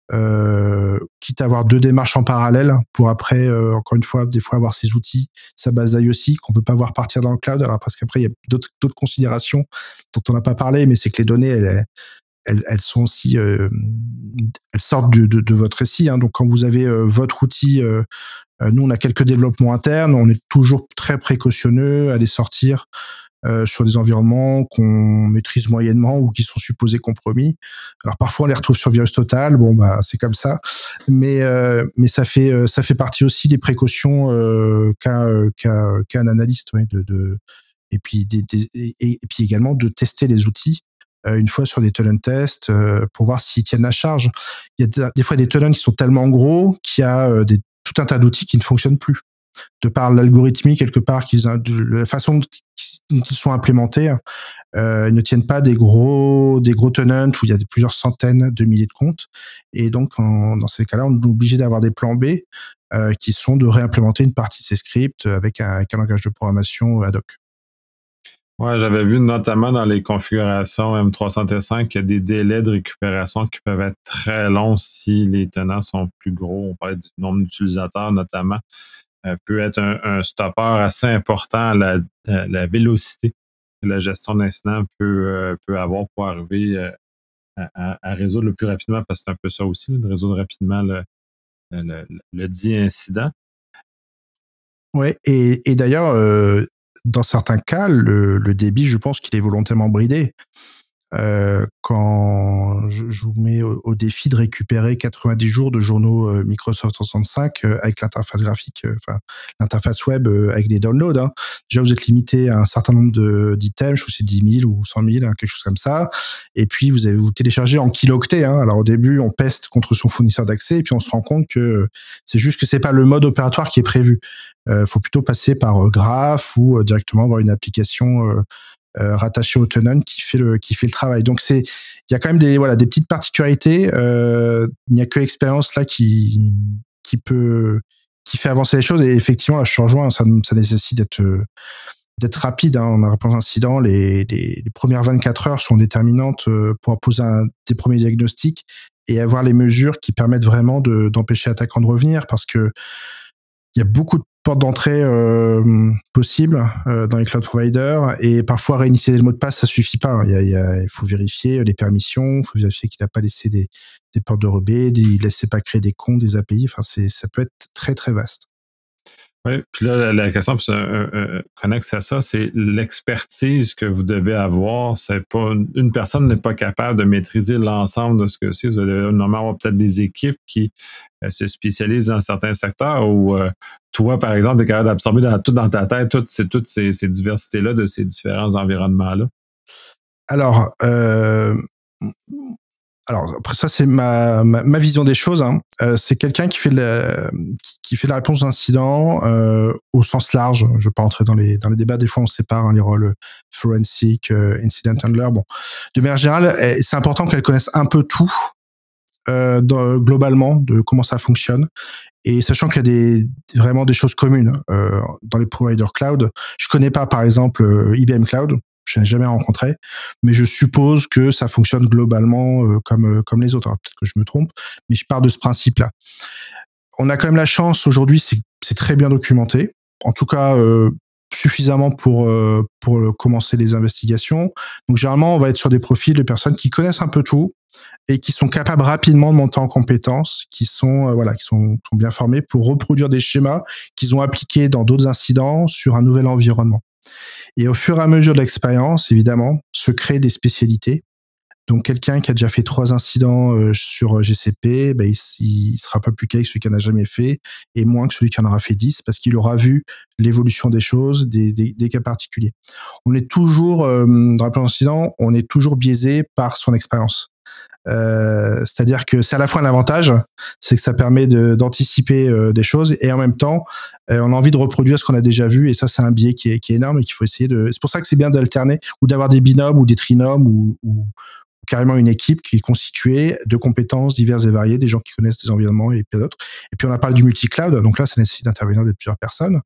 euh, quitte à avoir deux démarches en parallèle pour après, euh, encore une fois, des fois avoir ces outils, sa base d'I aussi, qu'on peut pas voir partir dans le cloud. Alors parce qu'après, il y a d'autres, d'autres considérations dont on n'a pas parlé, mais c'est que les données, elles, elles, elles sont aussi, euh, elles sortent de, de, de votre récit. Hein. Donc quand vous avez euh, votre outil, euh, nous on a quelques développements internes, on est toujours très précautionneux à les sortir Euh, sur des environnements qu'on maîtrise moyennement ou qui sont supposés compromis. Alors parfois on les retrouve sur virus total, bon bah c'est comme ça, mais euh, mais ça fait euh, ça fait partie aussi des précautions euh, qu'a qu'a qu'a un analyste, ouais, de, de et puis des, des, et, et puis également de tester les outils euh, une fois sur des tenant tests euh, pour voir s'ils tiennent la charge. Il y a des fois des tenants qui sont tellement gros qu'il y a euh, des, tout un tas d'outils qui ne fonctionnent plus de par l'algorithmie quelque part, qu'ils, de la façon dont ils sont implémentés, euh, ils ne tiennent pas des gros, des gros tenants où il y a plusieurs centaines de milliers de comptes. Et donc, en, dans ces cas-là, on est obligé d'avoir des plans B euh, qui sont de réimplémenter une partie de ces scripts avec un, avec un langage de programmation ad hoc. Ouais, j'avais vu notamment dans les configurations M trois cent cinq qu'il y a des délais de récupération qui peuvent être très longs si les tenants sont plus gros. On parlait du nombre d'utilisateurs notamment. Euh, peut être un, un stoppeur assez important à la, à la vélocité que la gestion d'incidents peut, euh, peut avoir pour arriver euh, à, à, résoudre le plus rapidement, parce que c'est un peu ça aussi, là, de résoudre rapidement le, le, le, le dit incident. Ouais, et, et d'ailleurs, euh, dans certains cas, le, le débit, je pense qu'il est volontairement bridé. Euh, quand je, je vous mets au, au défi de récupérer quatre-vingt-dix jours de journaux euh, Microsoft soixante-cinq euh, avec l'interface graphique, euh, enfin l'interface web euh, avec des downloads. Hein. Déjà, vous êtes limité à un certain nombre de, d'items, je crois que c'est dix mille ou cent mille, hein, quelque chose comme ça. Et puis, vous avez vous téléchargez en kilo-octets. Hein. Alors, au début, on peste contre son fournisseur d'accès et puis on se rend compte que c'est juste que c'est pas le mode opératoire qui est prévu. Euh, faut plutôt passer par euh, Graph ou euh, directement avoir une application euh, Euh, rattaché au tenant qui fait le qui fait le travail. Donc c'est il y a quand même des voilà des petites particularités. Euh, il n'y a que l'expérience là qui qui peut qui fait avancer les choses. Et effectivement, là, je te rejoins, ça ça nécessite d'être d'être rapide hein, en réponse à l'incident. Les, les, les premières vingt-quatre heures sont déterminantes euh, pour poser un, des premiers diagnostics et avoir les mesures qui permettent vraiment de, d'empêcher l'attaquant de revenir, parce que il y a beaucoup de portes d'entrée euh, possibles euh, dans les cloud providers, et parfois réinitialiser le mot de passe ça suffit pas. Il y a, il y a, il faut vérifier les permissions, il faut vérifier qu'il n'a pas laissé des, des portes de rebais, il ne laissait pas créer des comptes, des A P I. Enfin, c'est, ça peut être très très vaste. Oui, puis là, la, la question euh, euh, connexe à ça, c'est l'expertise que vous devez avoir. C'est pas une personne n'est pas capable de maîtriser l'ensemble de ce que c'est. Vous allez normalement avoir peut-être des équipes qui euh, se spécialisent dans certains secteurs, ou euh, toi, par exemple, tu es capable d'absorber dans, tout dans ta tête toutes ces, toutes ces, ces diversités-là de ces différents environnements-là. Alors, euh, Alors après ça c'est ma, ma, ma vision des choses. Hein. Euh, c'est quelqu'un qui fait la qui, qui fait la réponse d'incident euh, au sens large. Je vais pas entrer dans les dans les débats. Des fois on sépare hein, les rôles forensic, euh, incident handler. Bon, de manière générale, c'est important qu'elle connaisse un peu tout euh, dans, globalement de comment ça fonctionne. Et sachant qu'il y a des vraiment des choses communes euh, dans les providers cloud. Je connais pas par exemple I B M Cloud. Je n'ai jamais rencontré, mais je suppose que ça fonctionne globalement euh, comme euh, comme les autres. Alors, peut-être que je me trompe, mais je pars de ce principe-là. On a quand même la chance aujourd'hui, c'est, c'est très bien documenté. En tout cas, euh, suffisamment pour euh, pour commencer les investigations. Donc généralement, on va être sur des profils de personnes qui connaissent un peu tout et qui sont capables rapidement de monter en compétences, qui sont euh, voilà, qui sont, sont bien formés pour reproduire des schémas qu'ils ont appliqués dans d'autres incidents sur un nouvel environnement. Et au fur et à mesure de l'expérience, évidemment, se créent des spécialités. Donc, quelqu'un qui a déjà fait trois incidents euh, sur G C P, ben, il, il sera pas plus calé que celui qui en a jamais fait, et moins que celui qui en aura fait dix, parce qu'il aura vu l'évolution des choses, des, des, des cas particuliers. On est toujours, euh, dans la plan d'incident, on est toujours biaisé par son expérience. Euh, c'est-à-dire que c'est à la fois un avantage, c'est que ça permet de, d'anticiper euh, des choses, et en même temps, euh, on a envie de reproduire ce qu'on a déjà vu, et ça, c'est un biais qui est, qui est énorme et qu'il faut essayer de. C'est pour ça que c'est bien d'alterner ou d'avoir des binômes ou des trinômes ou, ou carrément une équipe qui est constituée de compétences diverses et variées, des gens qui connaissent des environnements et puis d'autres. Et puis on a parlé du multi-cloud, donc là, ça nécessite d'intervenir de plusieurs personnes.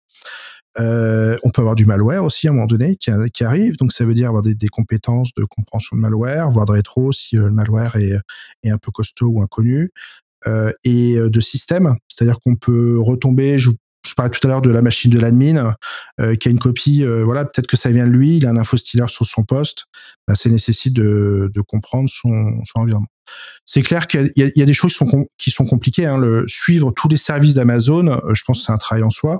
Euh, on peut avoir du malware aussi à un moment donné qui, qui arrive, donc ça veut dire avoir des, des compétences de compréhension de malware, voire de rétro si le malware est, est un peu costaud ou inconnu, euh, et de système, c'est-à-dire qu'on peut retomber, je, je parlais tout à l'heure de la machine de l'admin euh, qui a une copie, euh, voilà, peut-être que ça vient de lui, il a un infostealer sur son poste, bah, ça nécessite de, de comprendre son, son environnement. C'est clair qu'il y a, il y a des choses qui sont, qui sont compliquées, hein, le, suivre tous les services d'Amazon, euh, je pense que c'est un travail en soi.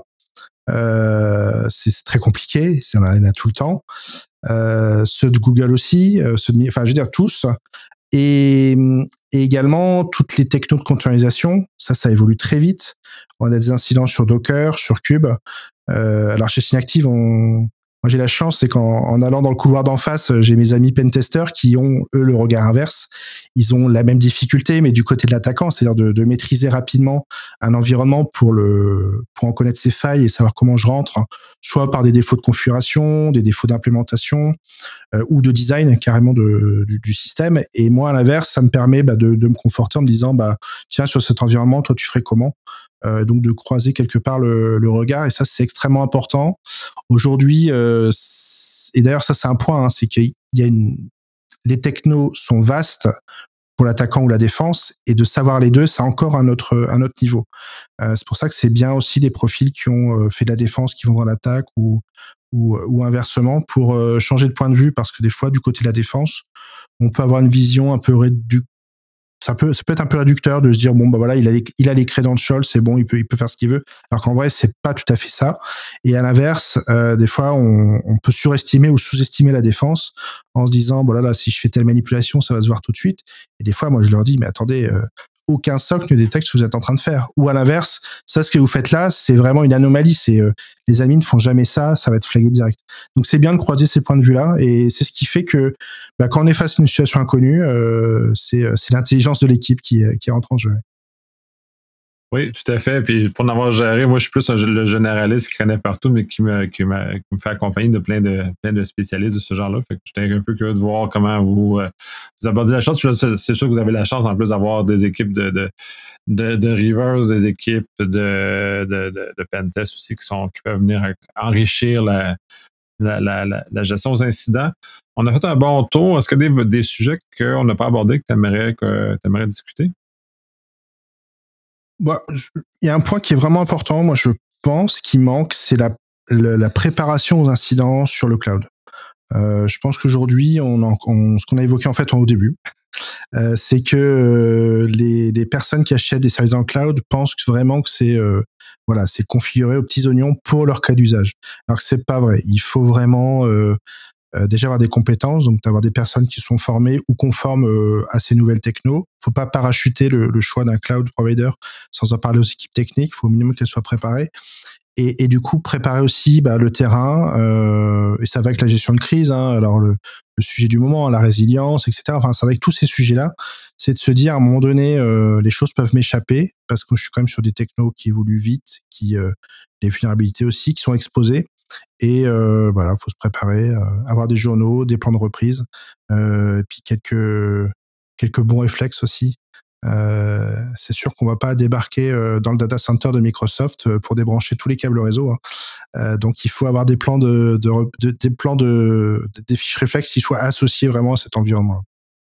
Euh, c'est, c'est très compliqué, ça en a tout le temps. Euh, ceux de Google aussi, euh, ceux de, enfin, je veux dire tous. Et, et également toutes les technos de containerisation, ça, ça évolue très vite. On a des incidents sur Docker, sur Cube. Euh, alors chez Synactive, on, moi j'ai la chance, c'est qu'en en allant dans le couloir d'en face, j'ai mes amis pentesters qui ont eux le regard inverse. Ils ont la même difficulté, mais du côté de l'attaquant, c'est-à-dire de, de maîtriser rapidement un environnement pour le pour en connaître ses failles et savoir comment je rentre, hein, soit par des défauts de configuration, des défauts d'implémentation euh, ou de design carrément de, du, du système. Et moi à l'inverse, ça me permet bah, de, de me conforter en me disant bah tiens, sur cet environnement, toi tu ferais comment? Euh, donc de croiser quelque part le, le regard, et ça c'est extrêmement important aujourd'hui. Euh, et d'ailleurs ça c'est un point, hein, c'est qu'il y a une, les technos sont vastes pour l'attaquant ou la défense, et de savoir les deux, c'est encore un autre un autre niveau. Euh, c'est pour ça que c'est bien aussi des profils qui ont fait de la défense qui vont dans l'attaque, ou ou, ou inversement, pour euh, changer de point de vue, parce que des fois du côté de la défense, on peut avoir une vision un peu réductrice. Ça peut, ça peut être un peu réducteur de se dire bon bah voilà, il a les, il a les credentials, c'est bon, il peut, il peut faire ce qu'il veut. Alors qu'en vrai, c'est pas tout à fait ça. Et à l'inverse, euh, des fois, on, on peut surestimer ou sous-estimer la défense en se disant bon là là, si je fais telle manipulation, ça va se voir tout de suite. Et des fois, moi, je leur dis mais attendez, euh, aucun socle ne détecte ce que vous êtes en train de faire. Ou à l'inverse, ça, ce que vous faites là, c'est vraiment une anomalie. C'est euh, les admins ne font jamais ça, ça va être flagué direct. Donc c'est bien de croiser ces points de vue-là, et c'est ce qui fait que bah, quand on est face à une situation inconnue, euh, c'est, c'est l'intelligence de l'équipe qui, qui rentre en jeu. Oui, tout à fait. Puis pour en avoir géré, moi, je suis plus un, le généraliste qui connaît partout, mais qui me, qui me, qui me fait accompagner de plein de, plein de spécialistes de ce genre-là. Fait que j'étais un peu curieux de voir comment vous, euh, vous abordez la chose. Puis là, c'est, c'est sûr que vous avez la chance, en plus, d'avoir des équipes de, de, de, de reavers, des équipes de, de, de, de pentest aussi qui, sont, qui peuvent venir enrichir la, la, la, la, la gestion aux incidents. On a fait un bon tour. Est-ce qu'il y a des, des sujets qu'on n'a pas abordés que tu aimerais, que aimerais discuter? Bah, il y a un point qui est vraiment important, moi je pense, qui manque, c'est la, la, la préparation aux incidents sur le cloud. Euh, je pense qu'aujourd'hui, on, on, ce qu'on a évoqué en fait au début, euh, c'est que euh, les, les personnes qui achètent des services en cloud pensent vraiment que c'est euh, voilà, c'est configuré aux petits oignons pour leur cas d'usage. Alors que c'est pas vrai. Il faut vraiment euh, euh, déjà avoir des compétences, donc d'avoir des personnes qui sont formées ou conformes euh, à ces nouvelles technos. Faut pas parachuter le, le choix d'un cloud provider sans en parler aux équipes techniques. Il faut au minimum qu'elles soient préparées. Et, et du coup, préparer aussi bah, le terrain, euh, et ça va avec la gestion de crise, hein, alors le, le sujet du moment, la résilience, et cetera. Enfin, ça va avec tous ces sujets-là, c'est de se dire à un moment donné, euh, les choses peuvent m'échapper, parce que je suis quand même sur des technos qui évoluent vite, qui euh, les vulnérabilités aussi, qui sont exposées. Et euh, voilà, faut se préparer, euh, avoir des journaux, des plans de reprise, euh, et puis quelques quelques bons réflexes aussi. Euh, c'est sûr qu'on va pas débarquer euh, dans le data center de Microsoft euh, pour débrancher tous les câbles réseau. Hein. Euh, donc il faut avoir des plans de, de, de des plans de, de des fiches réflexes qui soient associés vraiment à cet environnement.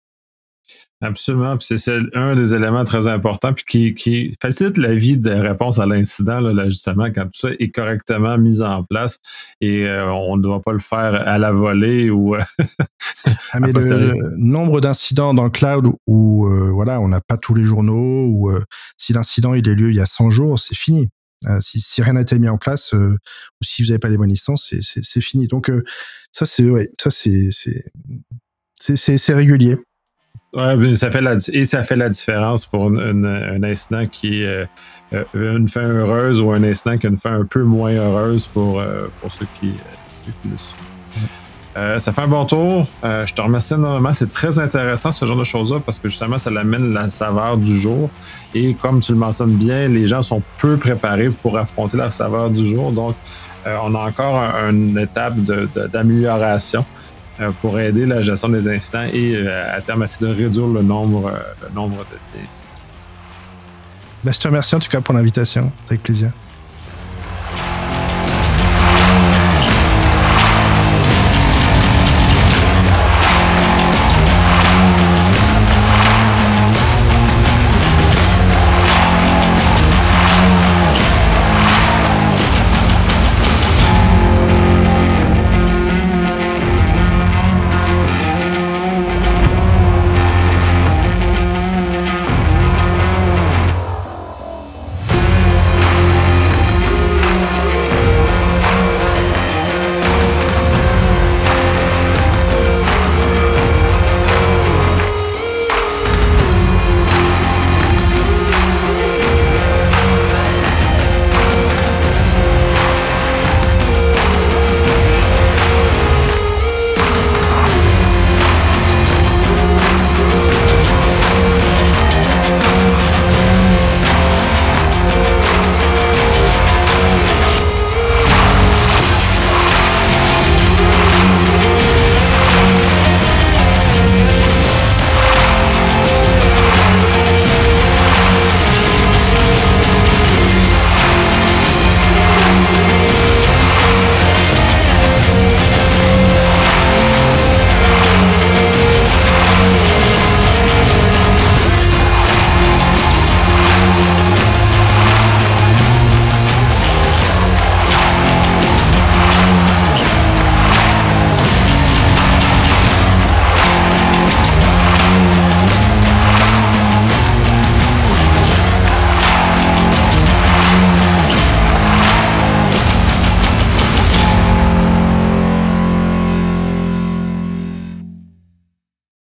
Absolument. Puis c'est, c'est un des éléments très importants puis qui, qui facilite la vie de réponse à l'incident, là, l'ajustement, quand tout ça est correctement mis en place et euh, on ne doit pas le faire à la volée ou ah, mais le nombre d'incidents dans le cloud où euh, voilà, on n'a pas tous les journaux, ou euh, si l'incident il a lieu il y a cent jours, c'est fini. Euh, si, si rien n'a été mis en place, euh, ou si vous n'avez pas les bonnes licences, c'est, c'est, c'est fini. Donc euh, ça c'est ouais, ça c'est c'est c'est, c'est, c'est régulier. Ouais, ça fait la, et ça fait la différence pour une, une, un incident qui est euh, une fin heureuse ou un incident qui a une fin un peu moins heureuse pour, euh, pour ceux qui, ceux qui le suivent. Euh, ça fait un bon tour. Euh, je te remercie énormément. C'est très intéressant ce genre de choses-là parce que justement, ça amène la saveur du jour. Et comme tu le mentionnes bien, les gens sont peu préparés pour affronter la saveur du jour. Donc, euh, on a encore un, une étape de, de, d'amélioration pour aider la gestion des incidents et euh, à terme essayer de réduire le nombre, euh, le nombre de incidents. Ben, je te remercie en tout cas pour l'invitation, c'est avec plaisir.